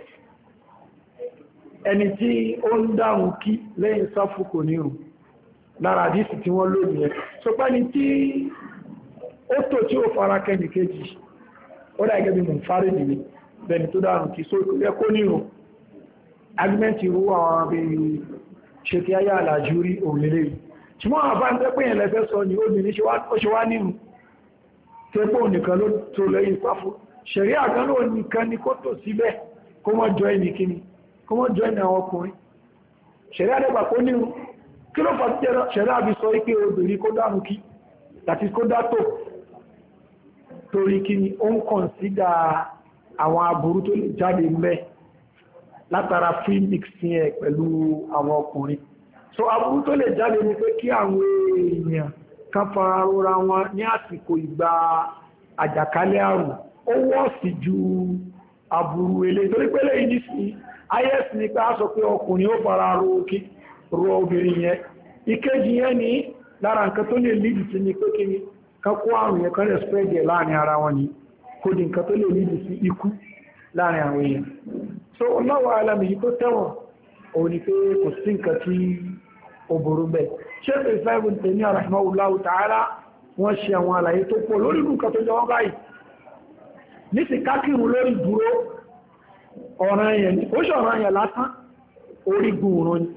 ẹni tí ó ń dáhùn kí lẹ́yìn sáfù kò nírun lára àdísì tí wọ́n lónìí ẹ̀ so pé ni tí ó tò tí ó fara kan ẹni kejì ó dá gẹ́gẹ́ bí mufardin ni bẹni tó dáhùn kí so yẹ kó nírun argument irú àwọn abẹ́rẹ́ ṣe kí ayá àlàjú rí òmìnirí ṣùgbọ́n àbá ń tẹ́pẹ́ yẹn lẹ́fẹ́ sọ ní obìnrin ó ṣe wá nínú tẹ́pọ̀ nìkan ló tó lẹ́yìn sáfù ṣẹ̀rí àgánlò nìkan ni kó tò síbẹ̀ kó mọ́ jọ ẹni kíni kó mọ́ jọ ẹni àwọn ọkùnrin ṣẹ̀rí àdẹ́gbà kó nínú kí ló fà tí ṣẹ̀rí àbí sọ pé obìnrin kó dánú kí àti kó dátò torí kíni ó ń kọ̀nsídà àwọn aburú tó lè jáde mẹ́ látara free mixing ẹ̀ pẹ̀lú àwọn ọkùnrin so aburú tó lè jáde ní pé kí àwọn èèyàn kan fara rora wọn ní àsìkò ìgbà àjàkálẹ̀ àrùn ó wọ́ọ̀sì ju aburú ilé torí pé lẹ́yìn nísìnyí is ní pé a sọ pé ọkùnrin ó fara ro obìnrin yẹn ìkejì yẹn ní lára nǹkan tó lè lídì sí ni pé kí ni kan kó àrùn yẹn kan lè spread ẹ̀ láàrin ara wọn ni kò di nǹkan tó lè lídì sí ikú láàrin àwọn èèyàn so ọlọ́wọ́ alamìyí tó tẹ́wọ̀n òun ni pé kò sí nǹkan tí ó burú bẹ́ẹ̀ ṣe pé ìfẹ́bùn tèmi rahimahullahu ta'ala wọ́n ṣe àwọn àlàyé tó pọ̀ lórí nǹkan tó jọ wọ́n báyìí ní ti kákìrún lórí dúró ọ̀ràn èèyàn ní ó ṣe ọ̀ràn èèyàn lásán orígun òrùn ni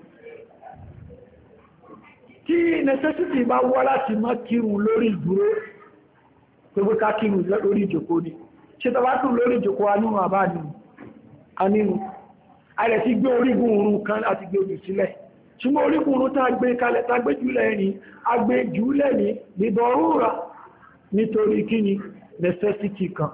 tí necessity bá wá láti má kírun lórí dúró tó gbé kákìrún lórí ìjòkó ni ṣe tàbá tún lórí ìjòkó anínú àbá anínú ààrẹ ti gbé orígun òrùn kan àti gbé ojú sílẹ̀ ṣùgbọ́n orígun òrùn tá gbé kalẹ̀ tá gbé jùlẹ̀ ní agbé jùlẹ̀ ní bidorura nítorí kíni necessity kan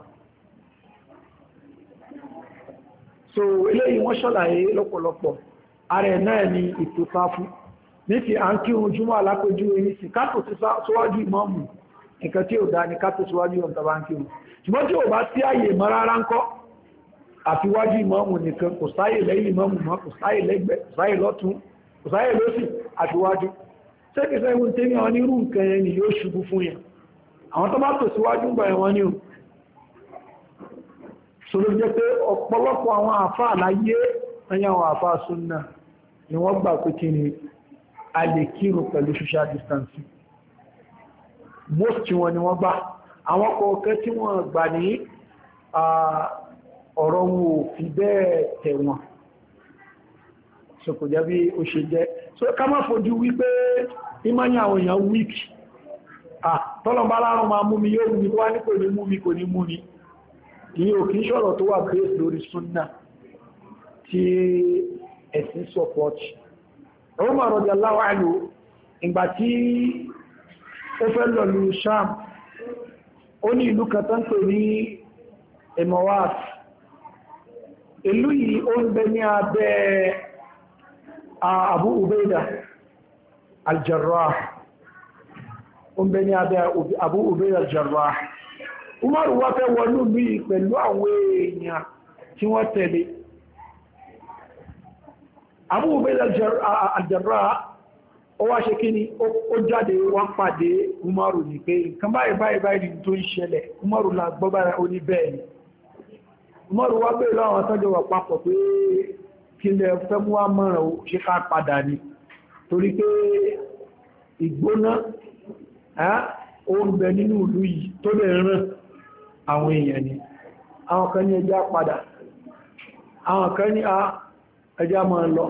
so eléyìí wọ́n ṣàlàyé lọ́pọ̀lọpọ̀ ààrẹ náà ni ètò sáfú ní ti à ń kírun jùmọ́ alápẹjú ẹni sí kátò síwájú ìmáàmù nǹkan tí ò dá ní kátò síwájú ọ̀tà bá ń kírun ṣùgbọ́n tí ò bá sí àyè mọ́ rárá ń kọ́ àfiwájú ìmáàmù nìkan kò sáyè lẹ́yìn ìmáàmù mọ́ kò sáyè lẹ́gbẹ̀ kò sáyè lọ́tún kò sáyè lósì àfiwájú sẹ́kẹsẹ́ ìwọ̀n tẹ́ni àwọn irú nǹkan yẹn ni yóò ṣubú fún yẹn àwọn tó bá tò síwájú ń gbà ẹ̀wọ̀n ni ò sọ̀rọ̀ jẹ́ pé ọ̀pọ̀lọpọ̀ àwọn àfá àláyé ẹ̀yà àwọn àfá súnnà ni wọ́n gbà pé kí ni a lè kírun pẹ̀lú social distancing most wọn ni wọ́n gbà àwọn kọ̀ọ̀kẹ́ tí wọ́n gbà ní ọ̀rọ̀ wọn ò fi bẹ́ẹ̀ tẹ̀wọ̀n so kò jẹ́ bí ó ṣe jẹ́ so ká má fojú wípé ìmọ̀nyí àwọn èèyàn weak tọ́lọ̀mbá lárùn máa mú mi yóò mú mi wá ní kò ní mú mi kò ní mú mi kìí ò kí ń ṣọ̀rọ̀ tó wà based lórí súnnà tí ẹ̀sìn support Umar radiyallahu anhu ìgbà tí ó fẹ́ lọ lu Sham ó ní ìlú kan tán pè ní Imawat ìlú yìí ó ń bẹ ní abẹ́ Abu Ubaida al-Jarrah ó ń bẹ ní abẹ́ Abu Ubaydah al-Jarrah. Umar wá fẹ́ wọnú bí pẹ̀lú àwọn èèyàn tí wọ́n tẹ̀lé. Abu Ubaydah al-Jarrah ó wá ṣe kíni ó jáde wá pàdé Umaru ní pé nǹkan báyìí tó ń ṣẹlẹ̀. Umaru la gbọ́ bára ó ní bẹ́ẹ̀ ni. Umaru wá bèèrè láwọn tọ́jọ́ wà papọ̀ pé kí lẹ fẹ́ mú wá mọ́ràn ṣe ká padà ní torí pé ìgbóná ó ń bẹ nínú ìlú yìí tó lè rán àwọn èèyàn ni. Àwọn kan ní ẹjá padà, àwọn kan ní ẹjá máa lọ,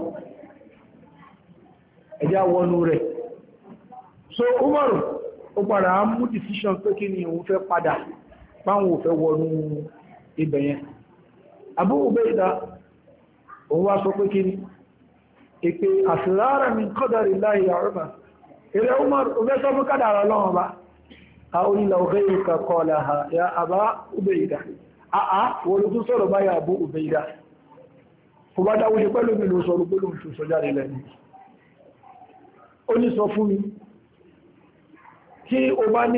ẹjá wọnú rẹ̀. So Umaru ó padà mú decision pé kí ni òun fẹ́ padà báwọn ò fẹ́ wọnú ibẹ̀ yẹn. Abu Ubaydah òun wá sọ pé kí ni ìpé àṣìlára min qadarillahi ya'rama ilẹ̀ Umar ọgbẹ́ sọ fún kádàrà lọ́wọ́ bá a onílà ghayruka qalaha ya Aba Ubaydah wọ́n tún sọ̀rọ̀ bá ya Abu Ubaydah kò bá dáwọ́ ṣe pẹ́lú mi ló sọ̀rọ̀ pẹ́lú tó sọ jáde lẹ́nu ó ní sọ fún mi kí o bá ní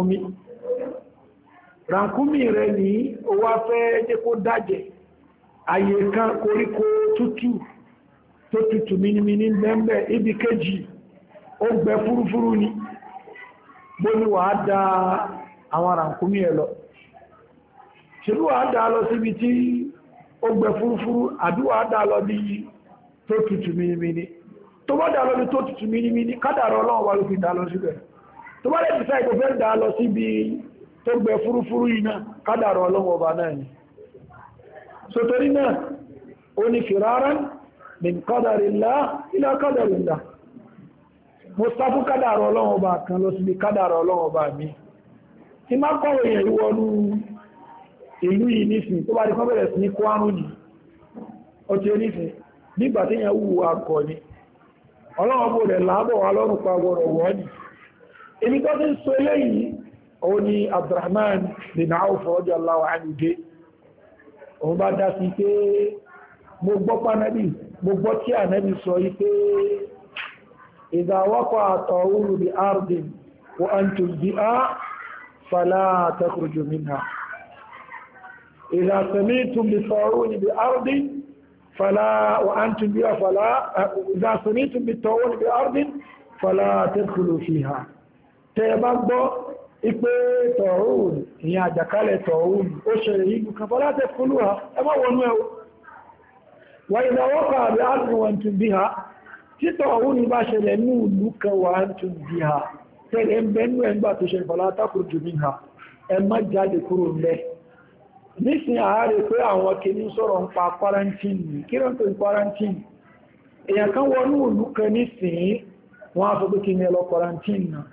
ràǹkúmí rẹ̀ ní o wá fẹ́ jẹ́ kó dájẹ̀ àyè kan koríko tútù tó tútù minimini mẹ́mẹ́ ibi kejì ó gbẹ fúrúfúrú ni bó ní wà dá àwọn ràǹkúmí ẹ̀ lọ ṣe bí wà dá lọ síbi tí ó gbẹ fúrúfúrú àbí wà dá lọ bí tó tútù minimini tó bá dá lọ bí tó tútù minimini kádàrá Ọlọ́run wà ló fi dá lọ síbẹ̀ tó bá lè decide kò fẹ́ dá lọ síbi tó gbẹ fúrúfúrú iná kádàrá Ọlọ́run ọba náà ni sotori náà ó ní firaran min qadarillah ila qadarillah mo sáfú kádàrá Ọlọ́run ọba kan lọ síbi kádàrá Ọlọ́run ọba mi tí má kọ́wọ́ èèyàn ìwọ̀nú ìlú yìí nísìn tó bá di kọ́ bẹ̀rẹ̀ sí ní kó àrùn ní ó tí ó nísìn nígbà tí yẹn wù akọ̀ ni Ọlọ́run ọba rẹ̀ láàbọ̀ wà lọ́rùn pa gbọ́rọ̀ wọ́n ni èmi tó ti ń sọ eléyìí ó ní Abdurrahman bin Auf radiyallahu anhu dé òun bá dá sí pé mo gbọ́ pánẹ́bì mo gbọ́ tí ànẹ́bì sọ yí pé idha waqa'a ta'unu bi ardin wa antum biha fala takhruju minha idha sami'tum bi ta'uni bi ardin fala wa antum biha fala idha sami'tum bi ta'uni bi ardin fala tadkhulu fiha tẹ́ bá gbọ́ ipé tọ̀rún ní àjàkálẹ̀ tọ̀rún ó ṣẹlẹ̀ yìí kan fọ́lá tẹ́ fúlú ha ẹmọ́ wọnú ẹwọ́ wà ìdáwọ́kọ̀ àbí àdúnwọ̀n tún bí ha tí tọ̀rún ní bá ṣẹlẹ̀ ní ìlú kan wà tún bí ha tẹ́lẹ̀ ń bẹ́nu ẹgbà tó ṣẹlẹ̀ fọ́lá tákùrù jù mí ha ẹ má jáde kúrò lẹ́ nísìn ààrẹ pé àwọn kìíní sọ̀rọ̀ ń pa quarantine kí ló ń pè quarantine èèyàn kan wọnú ìlú kan nísìn wọ́n á sọ pé kí ni ẹ lọ quarantine náà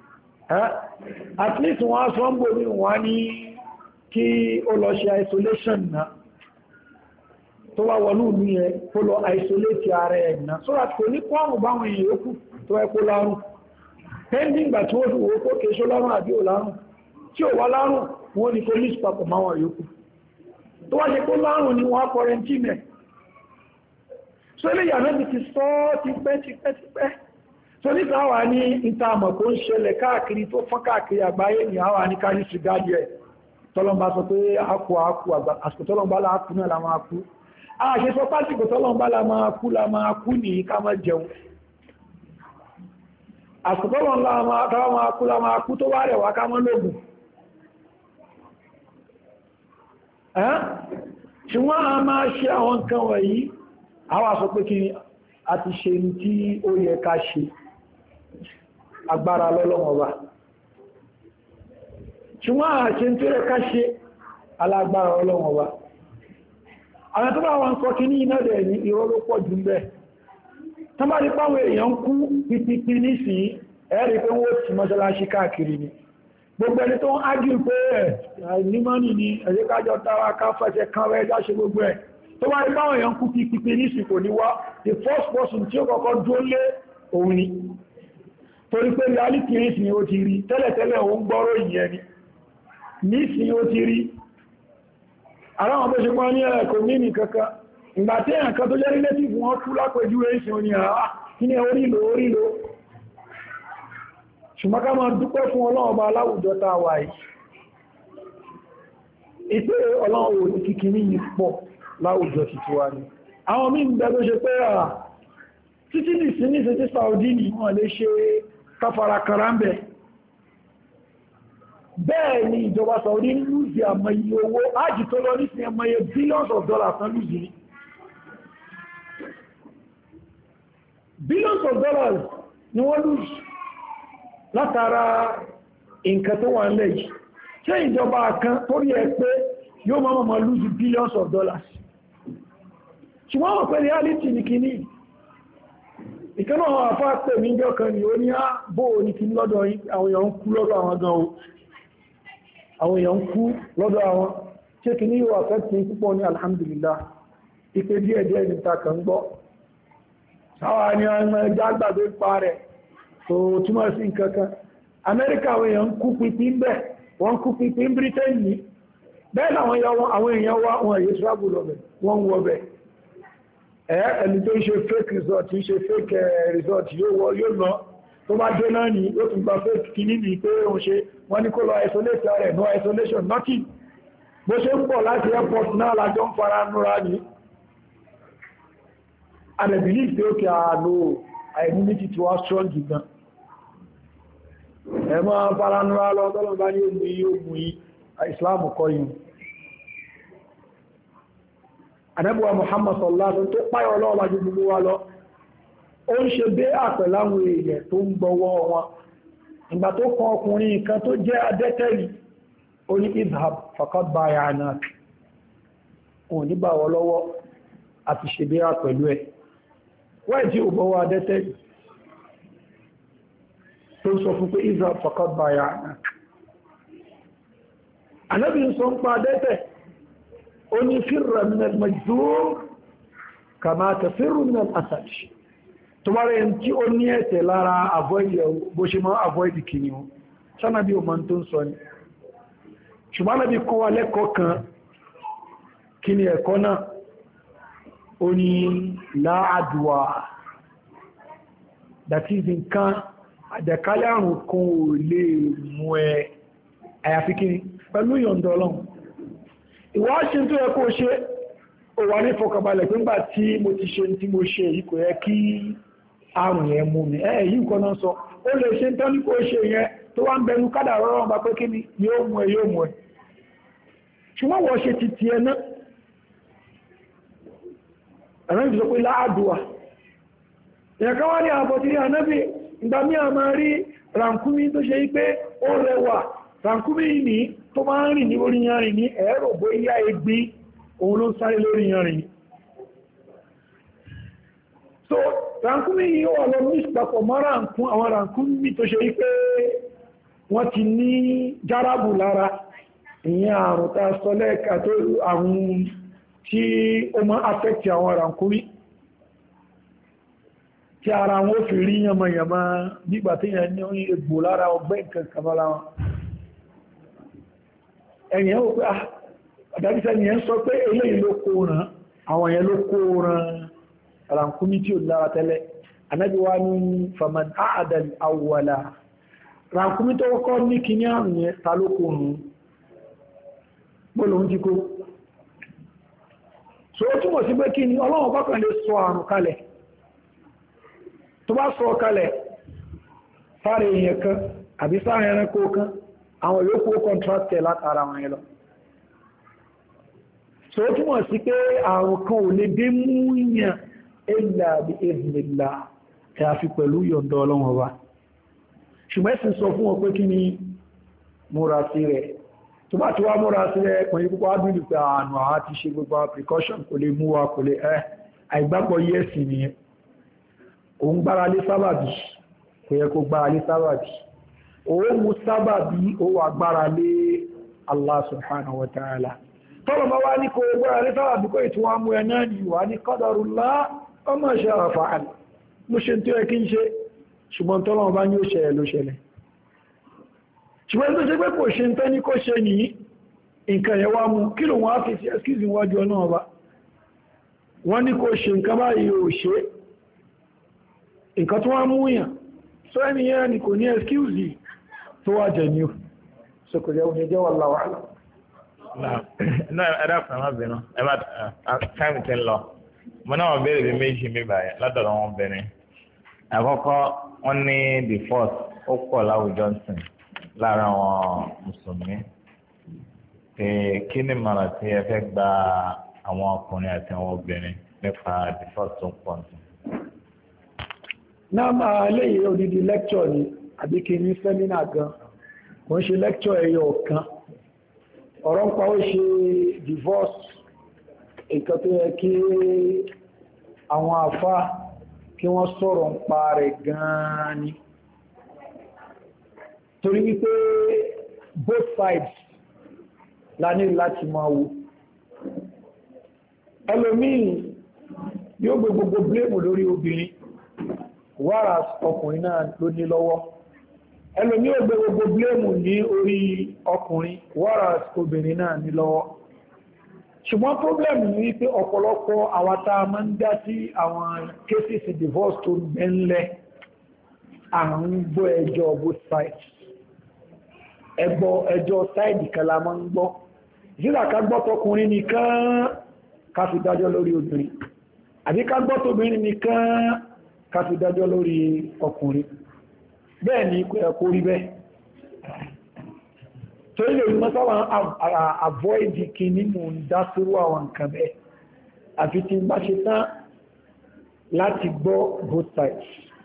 at least wọ́n sọ ń gbòmí wọ́n ní kí ó lọ ṣe isolation náà tó wá wọnú ìlú yẹn tó lọ isolate ara ẹ̀ náà so that kò ní kó àrùn báwọn èèyàn yókù tó ẹ kó lárùn pending gbà tí wọ́n fi wò ó kéṣó lárùn àbí ò lárùn tí ò wá lárùn wọ́n ní police papọ̀ máwọn yókù tó wá ṣe kó lárùn ni wọ́n á quarantine so ilé yàrá mi ti sọ tipẹ́ so nípa àwà ní ìtààmọ̀ tó ń ṣẹlẹ̀ káàkiri tó fọ́n káàkiri àgbáyé ní àwà ní káàkiri ṣìgájì ẹ̀ tọ́lọ́mbá sọ pé àkù àsìkò tọ́lọ́mbá láàkú náà la máa kú àṣẹ sọ pásìkò tọ́lọ́mbá la máa kú ní ká má jẹun àsìkò tọ́lọ́mbá la máa kú tó wá rẹ̀ wá ká mọ́ lóògùn ṣùgbọ́n a máa ṣe àwọn nǹkan wọ̀nyí àwa sọ pé kí a ti ṣe ní tí ó yẹ ká ṣe agbára lọ́lọ́wọ́ wa ṣùgbọ́n àṣẹ tí ó yẹ ká ṣe alágbára ọlọ́wọ́ wa àwọn tó bá wọn kọ́ kí ní iná rẹ̀ ní irọ́ ló pọ̀ jù bẹ́ẹ̀ tó bá rí páwọn èèyàn kú pípípí nísìn ẹ̀rí pé wọ́n ti mọ́ṣáláṣí káàkiri ni gbogbo ẹni tó ń ágì pé ẹ̀ nímọ́nì ni ẹ̀yẹ́ kájọ táwa ká fẹ́ṣẹ̀ kan rẹ̀ jáṣe gbogbo ẹ̀ tó bá rí páwọn èèyàn kú pípípí nísìn kò ní wá the first person tí ó kọ́kọ́ dúró lé òun ni torí pé reality nísìn ó ti rí tẹ́lẹ̀tẹ́lẹ̀ òun gbọ́rọ̀ ìyẹn ni nísìn ó ti rí àwọn ọmọ ṣe pọ́ ní ẹ̀kọ́ mímì kankan ìgbà tí èyàn kan tó jẹ́ relative wọn kú lápẹjú ẹ̀ṣìn òní àá kí ní orílò ṣùgbọ́n ká máa dúpẹ́ fún Ọlọ́run bá láwùjọ tá a wà yìí ìpé Ọlọ́run ò ní kíkiri yìí pọ̀ láwùjọ títí wá ní àwọn míì ń bẹ tó ṣe pé títí dì sí ní ṣe tí Saudi ní wọ́n lè ṣe káfàrà karambẹ̀ bẹ́ẹ̀ ni ìjọba Saudi ń lùzì àmọye owó ájì tó lọ nísìn àmọye billions of dollars tán lùzì ní billions of dollars ni wọ́n lùzì látara nǹkan tó wà nílẹ̀ yìí ṣé ìjọba kan torí ẹ pé yóò máa máa lùzì billions of dollars ṣùgbọ́n wọ́n pẹ̀lú reality ní kìíní ìkẹ́nà àwọn àfá pè ní ìjọ kan ni ó ní àbò ní kìíní lọ́dọ̀ àwọn èèyàn ń kú lọ́dọ̀ àwọn gan o àwọn èèyàn ń kú lọ́dọ̀ àwọn ṣé kìíní yóò affect ní púpọ̀ ní alhamdulillah ipé díẹ̀díẹ̀ ní ta kan gbọ́ sáwà ní ọmọ ẹja gbàgbé pa rẹ̀ tó túmọ̀ sí nǹkan kan Amẹ́ríkà àwọn èèyàn ń kú pínpín bẹ́ẹ̀ wọ́n kú pínpín Britain ní bẹ́ẹ̀ làwọn èèyàn wá wọn èyí travel lọ́bẹ̀ wọ́n ń wọ́bẹ̀ ẹni tó ń ṣe fake result ń ṣe fake result yóò lọ tó bá dé náà ní ó tún gba fake kìíní ní pé òun ṣe wọ́n ní kó lọ isolate rẹ̀ no isolation nothing bó ṣe ń bọ̀ láti airport náà lájọ́ ń fara núra ní and I believe pé ókè àánú immunity tí wá strong gan ẹ máa fara núra lọ tọ́lọ́ bá ní ogun yìí Islam kọ́ yìí Ànábì Muhammad sallallahu alaihi wasallam tó páyọ̀ ọlọ́ọ̀lá ju gbogbo wa lọ ó ń ṣe bé àpẹ̀láwọn èèyàn tó ń gbọ́wọ́ wọn ìgbà tó kan ọkùnrin kan tó jẹ́ adẹ́tẹ̀lì ó ní idhab faqad bay'anak òun nígbà wọ́ lọ́wọ́ àti ṣe bé àpẹ̀lú ẹ̀ wáyé tí ó bọ́wọ́ adẹ́tẹ̀lì tó sọ fún pé idhab faqad bay'anak Ànábì ń sọ ń pa adẹ́tẹ̀ oni firra min al-majzur kama tafirru min al-asad tó bá rẹ̀ tí ó ní ẹ̀tẹ̀ lára avoid bó ṣe máa avoid kìíní o sánà bí o máa tó ń sọ ní ṣùgbọ́n náà bí kọ́ wa lẹ́kọ̀ọ́ kan kí ni ẹ̀kọ́ náà ó ní láàdùwà that is nǹkan àjàkálẹ̀ àrùn kan ò lè mú ẹ àyàfi kí ni pẹ̀lú ìyọ̀ǹda Ọlọ́run ìwà ṣe tó yẹ kó ṣe ó wà ní fọkànbalẹ̀ pé nígbà tí mo ti ṣe tí mo ṣe yìí kò yẹ kí àrùn yẹn mú mi yìí nǹkan náà sọ ó lè ṣe tán ní kó ṣe yẹn tó wá ń bẹnu kádà rọrùn bá pé kí ni yóò mú ẹ ṣùgbọ́n wọ́n ṣe ti ti ẹ náà ẹ̀rọ ìjọ pé láàdùwà ìyẹ̀ká wá ní àbọ̀ tí ànábì ìgbà mí a máa rí ràǹkúmí tó ṣe pé ó rẹwà ràǹkúmí ní tó máa ń rìn ní orí yanrìn ní ẹ̀rọ bóyá egbin òun ló sáré lórí yanrìn so ràǹkúmí yìí wà lọ ní ìpapọ̀ mọ́ àwọn ràǹkúmí tó ṣe pé wọ́n ti ní járábù lára ìyẹn àrùn tá a sọ lẹ́ẹ̀ka tó àrùn tí ó máa affect àwọn ràǹkúmí tí ara wọn ó fi rí yàmàyàmá nígbà tí yẹn ní egbò lára ọgbẹ́ nǹkan kàmọ́lá wọn ẹ̀yìn ó pé àdájíṣẹ́ ni ẹ̀ ń sọ pé eléyìí ló kó ràn àwọn yẹn ló kó ràn ràǹkúmí tí ó lára tẹ́lẹ̀ Ànábì wa ní faman àádàl awwala ràǹkúmí tó kọ́kọ́ ní kíní àrùn yẹn ta ló kó rùn gbọ́lọ̀ ń jíkó so ó túnmọ̀ sí pé kí ni Ọlọ́run bá kàn lè sọ àrùn kalẹ̀ tó bá sọ kalẹ̀ sára èèyàn kan àbí sára ẹranko kan àwọn yóò kó kọ́ntrátẹ̀ látara wọn lọ so ó túnmọ̀ sí pé àrùn kan ò lè dé mú yàn illa bi iznillah àyàfi pẹ̀lú yọ̀ǹda Ọlọ́run Ọba ṣùgbọ́n ẹ̀sìn sọ fún wọn pé kí ni múra sí rẹ̀ tó bá ti wá múra sí rẹ̀ pẹ̀lú púpọ̀ ábìlì pé àánú àá ti ṣe gbogbo precaution kò lè mú wa kò lè àìgbàgbọ́ yẹ́sì nìyẹn òun gbára lé sábàbí kò yẹ kó gbára lé sábàbí òun mú sábàbí ó wà gbára lé Allah subhanahu wa ta'ala tọ́lọ̀ bá wá ní kò gbára lé sábàbí kò ètò wọn mú ẹ náà ní wà ní qadarullah wa ma sha'a fa'al mo ṣe tó yẹ kí n ṣe ṣùgbọ́n tọ́lọ̀ bá ní ó ṣẹlẹ̀ ló ṣẹlẹ̀ ṣùgbọ́n tó ṣe pé kò ṣe ń tẹ́ ní kó ṣe ní nǹkan yẹ wá mú kí ló wọ́n á fi sí ẹskíìsì wájú ọ náà bá wọ́n ní kó ṣe nǹkan báyìí ò ṣe nǹkan tó wá mú yàn so ẹni yẹn ni kò ní excuse tó wà jẹ ní o so kò jẹ́ oúnjẹ jẹ́ wallahu a'lam. náà ẹ̀dá fún ẹ̀má bínú ẹ̀má táìmù ti ń lọ mo náà wọ́n béèrè bí méjì mi báyìí lọ́dọ̀ wọn bẹ̀rẹ̀ àkọ́kọ́ wọ́n ní the first ó pọ̀ láwùjọ sìn lára àwọn mùsùlùmí kí ni màrà tí ẹ fẹ́ gba àwọn ọkùnrin àti àwọn obìnrin nípa the first tó pọ̀ sí. náà máa léyìí odidi lecture ni àbí kí ní seminar gan kò ń ṣe lecture ẹyọ kan ọ̀rọ̀ ń pa ó ṣe divorce nǹkan tó yẹ kí àwọn àfá kí wọ́n sọ̀rọ̀ ń pa rẹ̀ gan-an ni torí wípé both sides la ní láti máa wo ẹlòmíì yóò gbé gbogbo blame lórí obìnrin whereas ọkùnrin náà ló ní lọ́wọ́ ẹlòmí ò gbé gbogbo blame ní orí ọkùnrin whereas obìnrin náà ní lọ́wọ́ ṣùgbọ́n problem ní wípé ọ̀pọ̀lọpọ̀ àwátá máa ń dá sí àwọn cases divorce tó gbẹ́ńlẹ̀ àwọn gbọ́ ẹjọ́ both sides ẹjọ́ side kan la máa ń gbọ́ ìsìlá ká gbọ́ tọkùnrin nìkan ká fi dájọ́ lórí obìnrin àbí ká gbọ́ tóbìnrin nìkan ká fi dájọ́ lórí ọkùnrin bẹ́ẹ̀ ni kò rí bẹ́ẹ̀ tó ilé ìlú mọ́sáwà avoid kí ní mò ń dá sírú àwọn nǹkan bẹ́ẹ̀ àfi tí bá ṣe tán láti gbọ́ both sides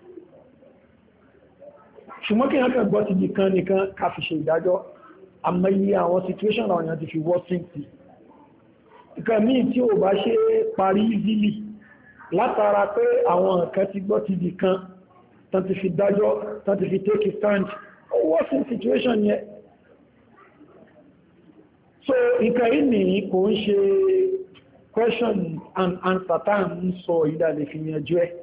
ṣùgbọ́n kí yàn gbọ́ ti nìkan ká fi ṣe ìdájọ́ àmọ́ iye àwọn situation àwọn èèyàn ti fi wọ́ sí ti nǹkan míì tí ò bá ṣe parí easily látara pé àwọn nǹkan ti gbọ́ ti nìkan tán ti fi dájọ́ tán ti fi take a stand ó worsen situation yẹn so nǹkan yìí ni kò ń ṣe question and answer time ń sọ ìdálẹ̀ fi yanjú ẹ̀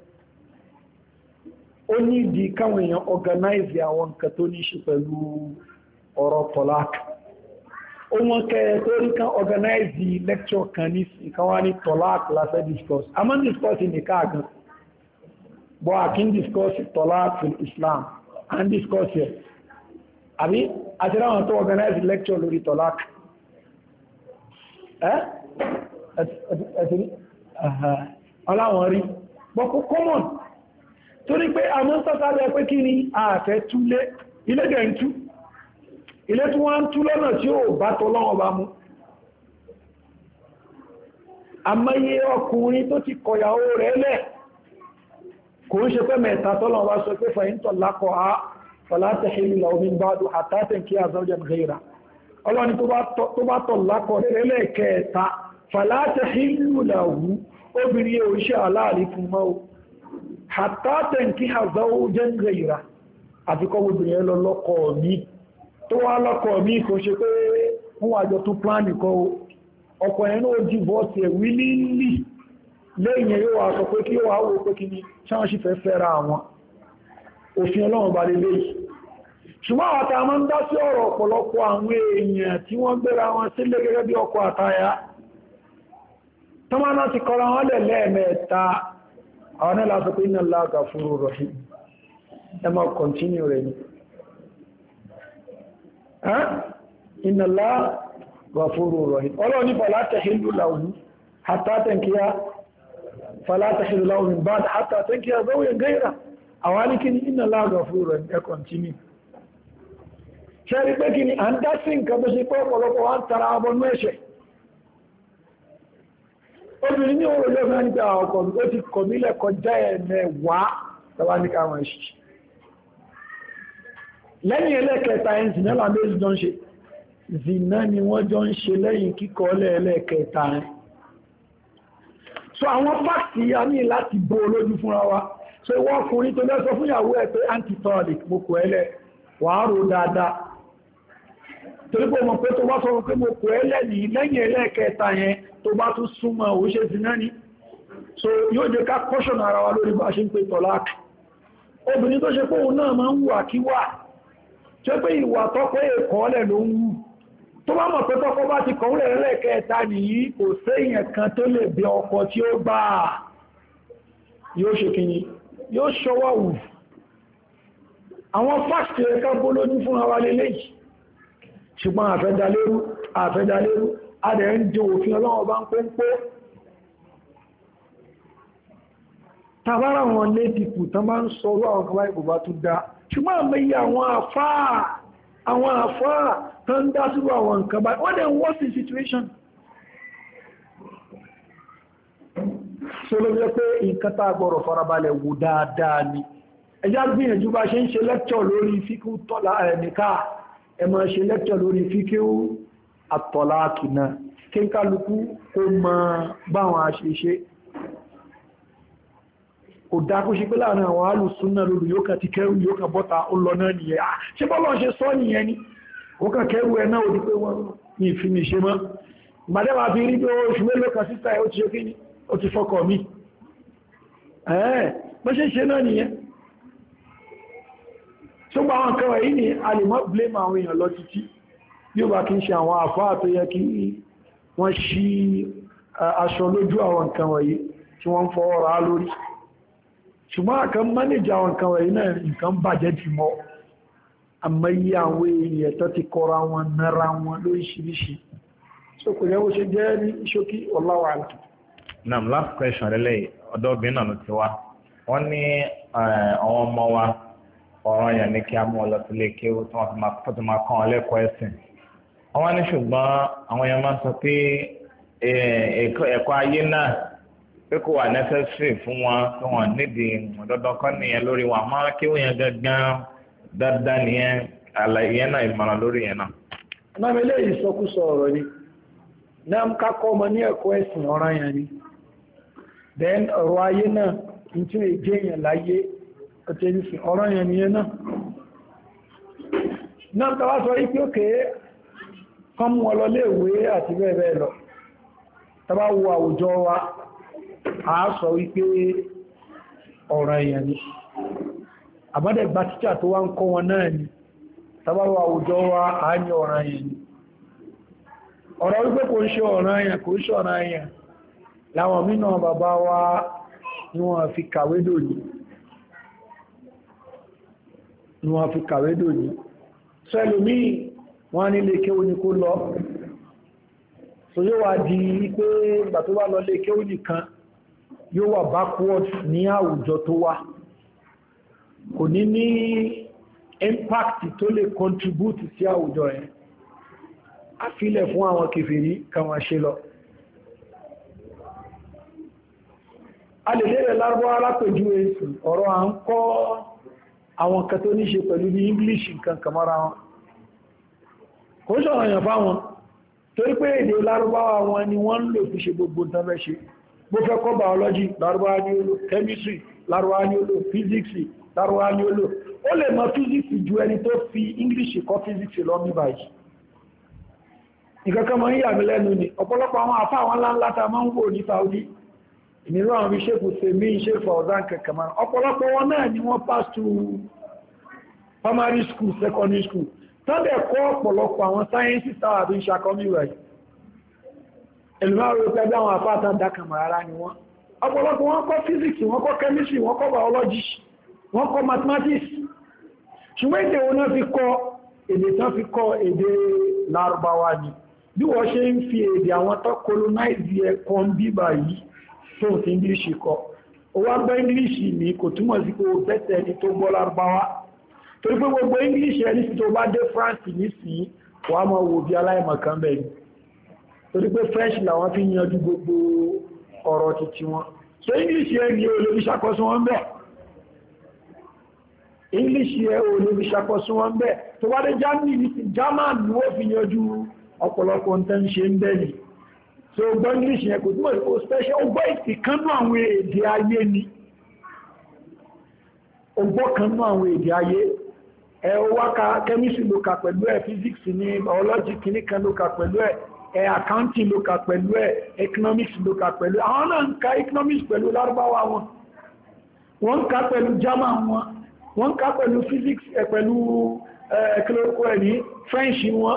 ó ní ìdí káwọn èèyàn organize àwọn nǹkan tó ní ṣe pẹ̀lú ọ̀rọ̀ tọ́lák ó wọ́n kẹ́ tó rí kan organize lecture kan ní ìkanwá ní tọ́lák lásẹ̀ discuss a máa ń discuss ní káàgan but I can discuss tọ́lák fil Islam and discuss here àbí àti ráwọn tó organize lecture lórí tọ́lák ọláwọn rí bọ́kú common torí pé àmọ́ sọ́sáré pé kí ni ààfẹ́ túlé ilé jẹ́ ń tú ilé tí wọ́n ń tú lọ́nà tí ó bá tọ́lọ́wọ́ bá mú àmọ́yé ọkùnrin tó ti kọ̀yàwó rẹ̀ lẹ̀ kò ń ṣe pé mẹ́ta tọ́lọ́wọ́ bá sọ pé fàyíntọ̀ lákọ̀ á fàlátẹ̀hìlì làwọn ba'du hatta tankiha zawjan ghayra ọlọ́ni tó bá tọ̀ lákọ̀ rẹ̀ lẹ́ẹ̀kẹta fàlátẹ̀hìlì làwọn obìnrin oríṣẹ́ aláàrí fún mọ́ hatta tankiha zawjan ghayra àfikọ́ obìnrin lọ lọ́kọ mi tó wá lọ́kọ mi kò ṣe pé wọ́n wájọ tó pláàni kọ́ ọkọ ẹ̀nà ó divorce ẹ̀ willingly lẹ́yìn yóò wá sọ pé kí ó wá wò pé kí ni ṣáwọ́n fẹ́ fẹ́ra àwọn òfin ọlọ́run bá lè léyìí ṣùgbọ́n àwọn tá a máa ń dá sí ọ̀rọ̀ ọ̀pọ̀lọpọ̀ àwọn èèyàn tí wọ́n gbéra wọn sílé gẹ́gẹ́ bí ọkọ àtaya tó máa náà ti kọra wọn lẹ̀ lẹ́ẹ̀mẹ́ta àwọn náà lásọ pé inna Allaha ghafurur rahim ẹ máa continue rẹ̀ ni inna Allaha ghafurur rahim ọlọ́run ní fala tahillu lahu hatta tankiha fala tahillu lahu min ba'd hatta tankiha zawjan ghayra àwọn alìkíní inna Allaha ghafurur rahim ẹ continue ṣẹ́rí pé kí ni à ń dá sí nǹkan bó ṣe pé ọ̀pọ̀lọpọ̀ wá ń tara abọnú ẹ̀ṣẹ̀ obìnrin ní oòrùn lọ́gbọ́n nípa ọkọ̀ ó ti kọ̀ mílẹ̀ kọjá ẹ̀mẹ́wàá tàbá ní káwọn ẹ̀ṣẹ̀ lẹ́yìn ẹlẹ́kẹta ẹ̀ zìnà lábẹ́sì jọ ń ṣe zìnà ni wọ́n jọ ń ṣe lẹ́yìn kíkọ́ ẹlẹ́kẹta ẹ̀ so àwọn fáàkì ya ní láti bó olójú fúnra wa so ìwọ́n ọkùnrin tó lẹ́sọ fún ìyàwó ẹ̀ pé antitolic mo kò ẹlẹ́ wàá rò dáadáa torí pé mọ̀ pé tó bá sọ pé mo kò ẹlẹ́ni lẹ́yìn ẹlẹ́kẹta yẹn tó bá tún súnmọ́ ò ṣe zìnà ni so yóò jẹ́ ká caution ara wa lórí bá ṣe ń pè tọ́lák obìnrin tó ṣe pé òun náà máa ń wà kíwà tí ó pé ìwà tọ́pọ̀ ẹ̀kọ́ọ́lẹ̀ ló ń wù tó bá mọ̀ pé tọ́pọ̀ bá ti kọ̀ọ́lẹ̀ ẹlẹ́kẹta nìyí kò séèyàn kan tó lè bẹ ọkọ tí ó bá yóò ṣe kíni yóò ṣọwọ́ wù àwọn fásitì ẹ̀ká bólóní fún àwa lélẹ́yìí ṣùgbọ́n àfẹ́dálérú adẹ̀ ń jẹ òfin Ọlọ́run bá ń pọ́npọ́ tàbára wọn lédìpù tán bá ń sọ̀rọ̀ àwọn kan báyìí kò bá tún dá ṣùgbọ́n àmì àwọn àfáà tán ń dá sírò àwọn nǹkan báyìí wọ́n dẹ̀ ń worst situation so ló jẹ́ pé nǹkan tá gbọ́rọ̀ farabalẹ̀ wò dáadáa ni ẹjá gbìyànjú bá ṣe ń ṣe lecture lórí fíkú tọ́lá ẹ̀nìká ẹ máa ṣe lecture lórí fíkú àtọ̀lá kìnnà kí n kálukú kó mọ báwọn àṣeṣe kò dákú ṣe pé láàrin àwọn alùsúnnà lórí yóò kà ti kẹrù yóò kà bọ́ta ó lọ náà nìyẹn ṣe bọ́lọ̀ ṣe sọ nìyẹn ni ó kà kẹrù ẹ náà ó di pé wọ́n ní ìfimi ṣe mọ́ ìgbàdẹ́wà fi rí pé oṣù mélòó kan síta ẹ̀ ó ti ṣe kí ni ó ti fọ́kọ̀ mi mọ́ṣẹ́ ṣe náà nìyẹn ṣùgbọ́n àwọn kan wọ̀nyí ni a lè mọ́ blame àwọn èèyàn lọ títí bí ó bá kí ń ṣe àwọn àfáà tó yẹ kí wọ́n ṣí aṣọ lójú àwọn nǹkan wọ̀nyí tí wọ́n ń fọwọ́ ra lórí ṣùgbọ́n àkàn mánéjì àwọn nǹkan wọ̀nyí náà nǹkan bàjẹ́ ti mọ́ àmọ́ iye àwọn èèyàn tó ti kọra wọn nára wọn lóríṣiríṣi so kò yẹ kó ṣe jẹ́ ní ṣókí wallahu a'lam. Nam last question lẹ́lẹ́ ọ̀dọ́ obìnrin náà ló ti wá wọ́n ní àwọn ọmọ wa ọ̀rọ̀ yẹn ní kí a mú ọ lọ sílé kí ó tó máa kọ́ ọ lẹ́kọ̀ọ́ ẹ̀sìn wọ́n wá ní ṣùgbọ́n àwọn yẹn máa ń sọ pé ẹ̀kọ́ ayé náà pé kò wà necessary fún wọn tí wọ́n nídìí dandan kọ́ nìyẹn lórí wọn àmọ́ kí ó yẹn gangan dáadáa nìyẹn àlàyé náà ìmọ̀ràn lórí yẹn náà. náà eléyìí ìsọkúsọ ọ̀rọ̀ ni náà ká kọ́ ọmọ ní ẹ̀kọ́ ẹ̀sìn ọ̀ràn yẹn ni then ọ̀rọ̀ ayé náà ní tí ó jẹ́ èèyàn láyé ọ̀tẹ́lifin ọ̀rọ̀ yẹn nìyẹn náà tàbá sọ ipé òkè kán mú ọlọ́lé ìwé àti bẹ́ẹ̀ bẹ́ẹ̀ lọ tàbá wo àwùjọ wa a sọ wípé ọ̀rọ̀ yẹn ni àbádẹ́gbà tíṣà tó wá ń kọ́ wọn náà ni tàbá wo àwùjọ wa a ní ọ̀rọ̀ yẹn ni ọ̀rọ̀ wípé kò ń ṣe ọ̀rọ̀ yẹn kò ń ṣe ọ̀rọ̀ yẹn láwọn mínà bàbá wa ni wọ́n fi kàwé dòní sẹ́lùmí wọ́n nílé kéwú ní kó lọ so yóò wá di pé ìgbà tó wá lọ lé kéwú nìkan yóò wà backward ní àwùjọ tó wà kò ní ní impact tó lè contribute sí àwùjọ yẹn a fílẹ̀ fún àwọn kèfèrí kan wá ṣe lọ a lè lérẹ̀ lárúbọ́ alápẹ̀jú èsì ọ̀rọ̀ à ń kọ́ àwọn kan tó ní ṣe pẹ̀lú ní English nǹkan kàmọ́ra wọn kò ṣọ̀rọ̀ èèyàn fáwọn torí pé èdè lárúbáwá wọn ni wọ́n ń lò fi ṣe gbogbo tánbẹ́ ṣe bó fẹ́ kọ́ biology lárúbáwá ní ó lò chemistry lárúbáwá ní ó lò physics lárúbáwá ní ó lò ó lè mọ̀ physics ju ẹni tó fi English kọ́ physics lọ ní báyìí nǹkan kan mọ́ ń yà mí lẹ́nu ni ọ̀pọ̀lọpọ̀ àwọn àfá àwọn ńláńlá ta máa ń wò ní Saudi ìnirú àwọn bí ṣe kò se mí ṣe fọ̀ọ̀dán kẹkẹ mara ọ̀pọ̀lọpọ̀ wọn náà ni wọ́n pass to primary school secondary school tọ́lẹ̀ kọ́ ọ̀pọ̀lọpọ̀ àwọn sáyẹ́nsì táwà bí ṣàkọ́mí rẹ̀ ẹlùmọ́ pẹ̀lú àwọn àfáàtà dákàmà ara ni wọ́n ọ̀pọ̀lọpọ̀ wọ́n kọ́ physics wọ́n kọ́ chemistry wọ́n kọ́ biology wọ́n kọ́ mathematics ṣùgbọ́n èdè wọn náà fi kọ́ èdè tán fi kọ́ èdè Lárúbáwá ni bí wọ́n ṣe ń fi èdè àwọn tó colonize ẹ̀kọ́ ń bíbà yìí tó fi English kọ́ ó wá gbọ́ English ní kò túmọ̀ sí pé ó bẹ́tẹ̀ ẹni tó gbọ́ Lárúbáwá torí pé gbogbo English ẹni sí tó bá dé France nísìnyí wà á mọ̀ wò bí aláìmọ̀kan bẹ̀ ni torí pé French làwọn fi yanjú gbogbo ọ̀rọ̀ títí wọn so English ẹ ní olóbi ṣàkóso wọn bẹ̀ English ẹ olóbi ṣàkóso wọn bẹ̀ tó bá dé German ni wọ́n fi yanjú ọ̀pọ̀lọpọ̀ nǹkan ṣe ń bẹ̀ ni so gbọ́ English yẹn kò túnmọ̀ ìpò special ó gbọ́ ìkánú àwọn èdè ayé ni ó gbọ́ kanú àwọn èdè ayé ẹ wá ka chemistry ló kà pẹ̀lú ẹ physics ní biology kìíní kan ló kà pẹ̀lú ẹ accounting ló kà pẹ̀lú ẹ economics ló kà pẹ̀lú àwọn náà ń ka economics pẹ̀lú Lárúbáwá wọn wọ́n ń ka pẹ̀lú German wọn wọ́n ń ka pẹ̀lú physics pẹ̀lú kílókò ẹ̀ ní French wọn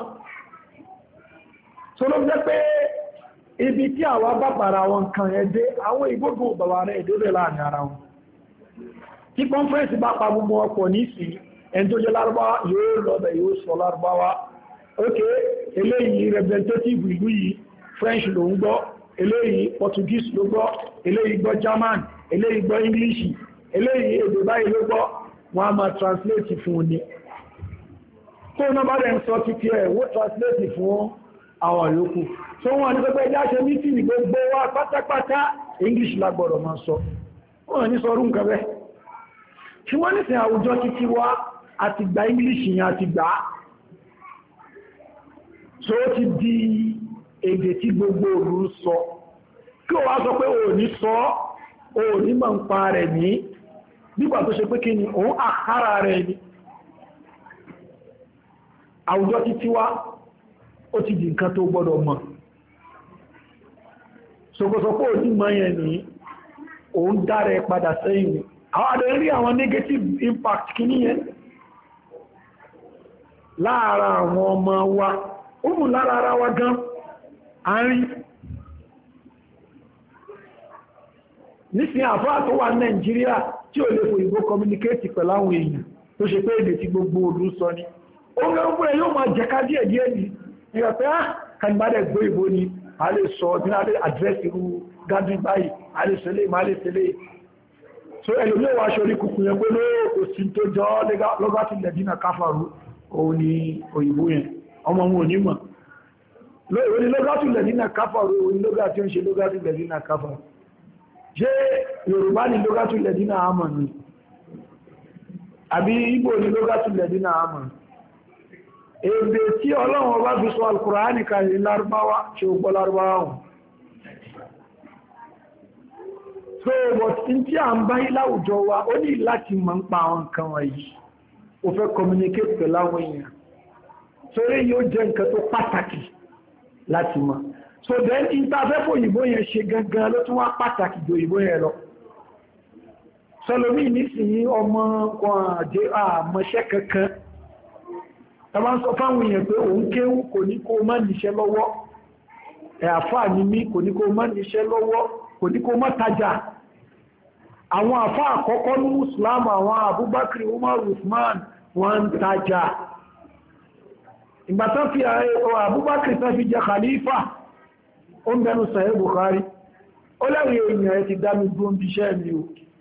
so ló jẹ́ pé ibi tí àwa bàbàrà wọn kan ẹ̀dẹ́ àwọn ìgbógun bàbàrà ẹ̀dẹ́ rẹ̀ láàrin ara wọn tí conference bá pa gbogbo ọ̀pọ̀ nísìn ẹni tó jẹ́ lárúbáwá yóò lọ́bẹ̀ yóò sọ lárúbáwá ok eléyìí representative ìlú yìí French ló ń gbọ́ eléyìí Portuguese ló gbọ́ eléyìí gbọ́ German eléyìí gbọ́ English eléyìí èdè báyìí ló gbọ́ wọ́n á máa translate fún ní tó náà bá rẹ̀ ń sọ títí ẹ̀ wó translate fún àwọn yòókù tó wọ́n ní pẹ́pẹ́ ìdáṣẹ́ mítìnì gbogbo wa pátápátá English lágbọ́dọ̀ máa sọ wọ́n ní sọ rú nǹkan bẹ́ẹ̀ tí wọ́n ní sin àwùjọ títí wa àti gba English yẹn àti gbà so ó ti di èdè tí gbogbo òru ń sọ kí o wá sọ pé o ní sọ o ní mọ̀ ń pa rẹ̀ ní nígbà tó ṣe pé kí ni òun àkárà rẹ̀ ní àwùjọ títí wá ó ti di nǹkan tó gbọ́dọ̀ mọ̀ sọ̀kọ̀sọ̀kọ̀ òní mọ̀ yẹn ní òun dára ẹ padà sẹ́yìn ní àwọn adẹ̀ rí àwọn negative impact kí ní yẹn láàárín àwọn ọmọ wa ó mú lára ara wa gan àárín nísìn àfáà tó wà Nàìjíríà tí ò lè fò ìbò communicate pẹ̀lú àwọn èèyàn tó ṣe pé èdè tí gbogbo olú sọ ní ó gẹ́gẹ́ yóò máa jẹ́ká díẹ̀ díẹ̀ ní ìgbà pé kàníbádẹ̀ gbé ìbò ni a lè sọ ní a lè address irú gathering báyìí a lè ṣẹlẹ̀ ma lè ṣẹlẹ̀ so ẹlòmí wà ṣorí kùkù yẹn pé lóò sí tó jọ lọ́gátì lẹ́dínà káfàrú òun ni òyìnbó yẹn ọmọ wọn ò ní mọ̀ lóòrí lọ́gátì lẹ́dínà káfàrú òun ni lọ́gátì ń ṣe lọ́gátì lẹ́dínà káfàrú ṣé Yorùbá ni lọ́gátì lẹ́dínà àmọ̀ ni àbí Ìgbò ni lọ́gátì lẹ́dínà àmọ̀ èdè tí Ọlọ́run ọba fi sọ Al-Kùránì kalẹ̀ lárúbáwá ṣe ó gbọ́ lárúbáwá wọn so but in tí a ń bá yí láwùjọ wa ó ní láti mọ̀ ń pa àwọn nǹkan wọ̀nyí ó fẹ́ communicate pẹ̀lú àwọn èèyàn torí yóò jẹ́ nǹkan tó pàtàkì láti mọ̀ so then interfẹ́ òyìnbó yẹn ṣe gangan ló tún wá pàtàkì ju òyìnbó yẹn lọ sọlọ́mí nísìnyí ọmọ kan àdé àmọ́ṣẹ́ kankan tàbá ń sọ fáwọn èèyàn pé òun kéwú kò ní kó má níṣẹ́ lọ́wọ́ àfáà ní mí kò ní kó má níṣẹ́ lọ́wọ́ kò ní kó má tajà àwọn àfáà àkọ́kọ́ ní Islam àwọn Abubakar Umar Usman wọ́n ń tajà ìgbà tán fi Abubakar tán fi jẹ khalifa ó ń bẹnu Sahih Bukhari ó lẹ́rìí èèyàn ẹ ti dá mi gbóhùn bí iṣẹ́ mi o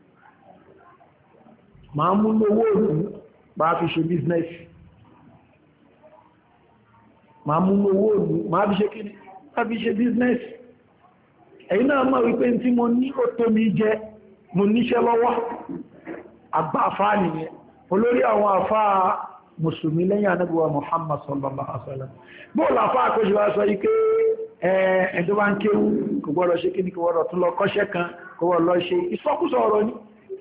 máa mú lówó òní bá fi ṣe business máa mú owó òní máa fi ṣe kí ní láti ṣe business ẹ̀yin náà mọ̀ wípé tí mo ní ó tó mi jẹ mo níṣẹ́ lọ́wọ́ àgbà àfáà nìyẹn olórí àwọn àfáà mùsùlùmí lẹ́yìn Ànábì wa Muhammad sallallahu alaihi wasallam bóòlù àfáà àkójọ wa sọ yí pé ẹ̀ẹ́dọ́ bá ń kéwú kò gbọ́dọ̀ ṣe kí ní kò gbọ́dọ̀ tún lọ kọ́ṣẹ́ kan kò gbọ́dọ̀ lọ ṣe ìsọkúsọ ọ̀rọ̀ ni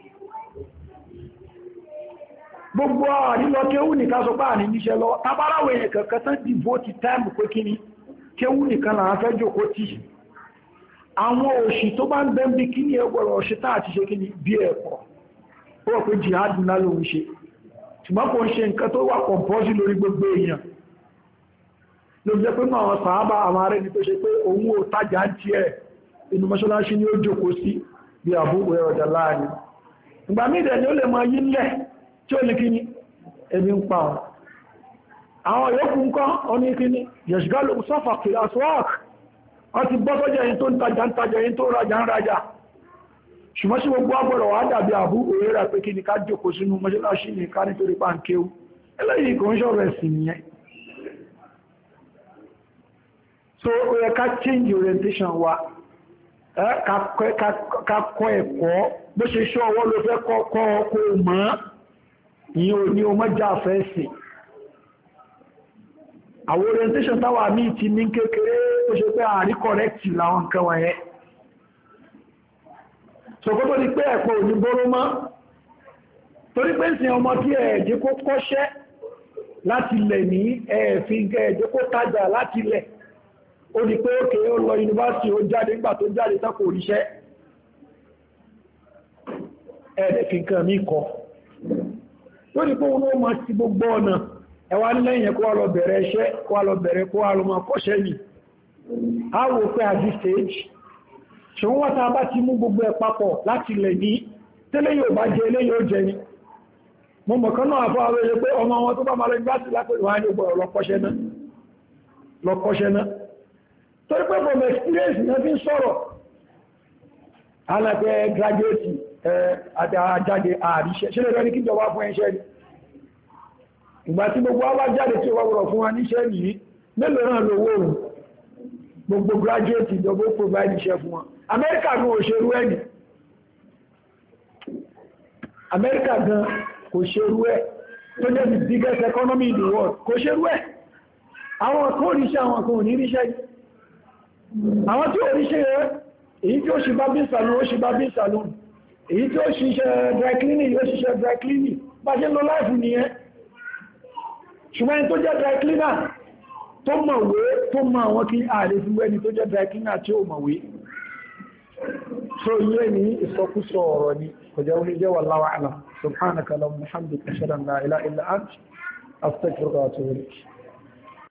gbogbo àrílọ kéwú nìkan sọ pé àní níṣẹ́ lọ tàbáráwọ̀ èèyàn kankan tán dìvótì táìmù pé kí ni kéwú nìkan làwọn fẹ́ jòkó tí àwọn òṣì tó bá ń bẹ́ ń bí kí ní ẹgbọ̀rọ̀ ọ̀ṣẹ́ táà ti ṣe kí ni bí ẹ̀pọ̀ ó wọ́n pé jihad ńlá ló ń ṣe ṣùgbọ́n kò ń ṣe nǹkan tó wà kọ̀mpọ́sí lórí gbogbo èèyàn ló jẹ́ pé àwọn sàábà àwọn ará ẹni tó ṣe pé òun ò tajà ń tiẹ̀ inú mọ́ṣáláṣí ni ó jòkó sí bí àbúrò ọjà láàrin ìgbà míì dẹ̀ ni ó lè máa yí ńlẹ̀ tí ó ní kíní ẹbí ń pa wọn àwọn yòókù ń kọ́ oní kíní yẹ̀ṣgálò sọ́fà kìláswák wọ́n ti bọ́ sọ́jà yìí tó ń tajà yìí tó rajà ń rajà ṣùgbọ́n sí gbogbo agbọ̀rọ̀ wà dàbí àbú òwúrà pé kíní ká jòkó sínú mọ́ṣáláṣí ní ká nítorí pàǹkéwú eléyìí kò ń ṣọ̀rọ̀ ẹ̀sìn nìyẹn so ó yẹ ká change orientation wa ká kọ́ ẹ̀kọ́ bó ṣe ṣọ́ ọwọ́ ló fẹ́ kọ́ kó mọ́ ìyẹn ní o mọ́já fẹ́ sí àwọn orientation táwà míì ti ní kékeré tó ṣe pé àrí correct láwọn nǹkan wọ̀nyẹn ṣòkó tó di pé ẹ̀pọ̀ òní bóró mọ́ torí pé ìsìn ọmọ tí ẹ̀ẹ̀jẹ́ kó kọ́ṣẹ́ láti lẹ̀ ní ẹ̀ẹ̀fin ẹ̀ẹ̀jẹ́ kó tajà láti lẹ̀ ó di pé òkè ó lọ yunifásitì ó jáde nígbà tó jáde tán kò ríṣẹ́ ẹ̀ẹ̀dẹ̀fin kan mí kọ́ lórí pé wọ́n máa ti gbogbo ọ̀nà ẹwà lẹ́yìn kó wà lọ bẹ̀rẹ̀ iṣẹ́ kó wà lọ bẹ̀rẹ̀ kó wà lọ máa kọ́ṣẹ́ yìí a wò pé at this stage ṣùgbọ́n wọ́n tàbá ti mú gbogbo ẹ̀ papọ̀ láti lẹ̀ ní tẹ́lẹ̀ yóò bá jẹ ilé yóò jẹ ní mo mọ̀ kan náà fọ́ àwọn èèyàn pé ọmọ wọn tó bá máa lọ gbáṣì lápẹ́ ìwọ̀n ní ọgbọ̀rọ̀ lọ́kọ́ṣẹ́ náà torí pé from experience náà fi ń sọ̀rọ̀ alápẹ́ graduate àjáde àríṣẹ́ ṣe lẹ́rọ ní kí jọba fún ẹṣẹ́ ni ìgbà tí gbogbo wá jáde tí ó wọ́wọ́rọ̀ fún wa níṣẹ́ yìí mélòó náà lówó òun gbogbo graduate ìjọba provide iṣẹ́ fún wọn Amẹ́ríkà ní òṣèrú ẹni Amẹ́ríkà gan kò ṣerú ẹ̀ tó jẹ́ the biggest economy in the world kò ṣerú ẹ̀ àwọn kan oríṣẹ́ àwọn kan ò ní ríṣẹ́ àwọn tí oríṣẹ́ rẹ̀ èyí tí ó ṣe bá bí salon ó ṣe bá bí salon èyí tí ó ṣiṣẹ́ dry cleaning yóò ṣiṣẹ́ dry cleaning bá ṣe lọ láìfù nìyẹn ṣùgbọ́n tó jẹ́ dry cleaner tó mọ̀wé tó mọ̀ àwọn kí ààrẹ fi wẹ́ni tó jẹ́ dry cleaner tí ó mọ̀wé so yé ní ìsọkúsọ ọ̀rọ̀ ni kò jẹ́ oníjẹ́ wallahu a'lam subhanaka lahumma hamdika ashhadu an la ilaha illa anta astaghfiruka wa atubu ilayk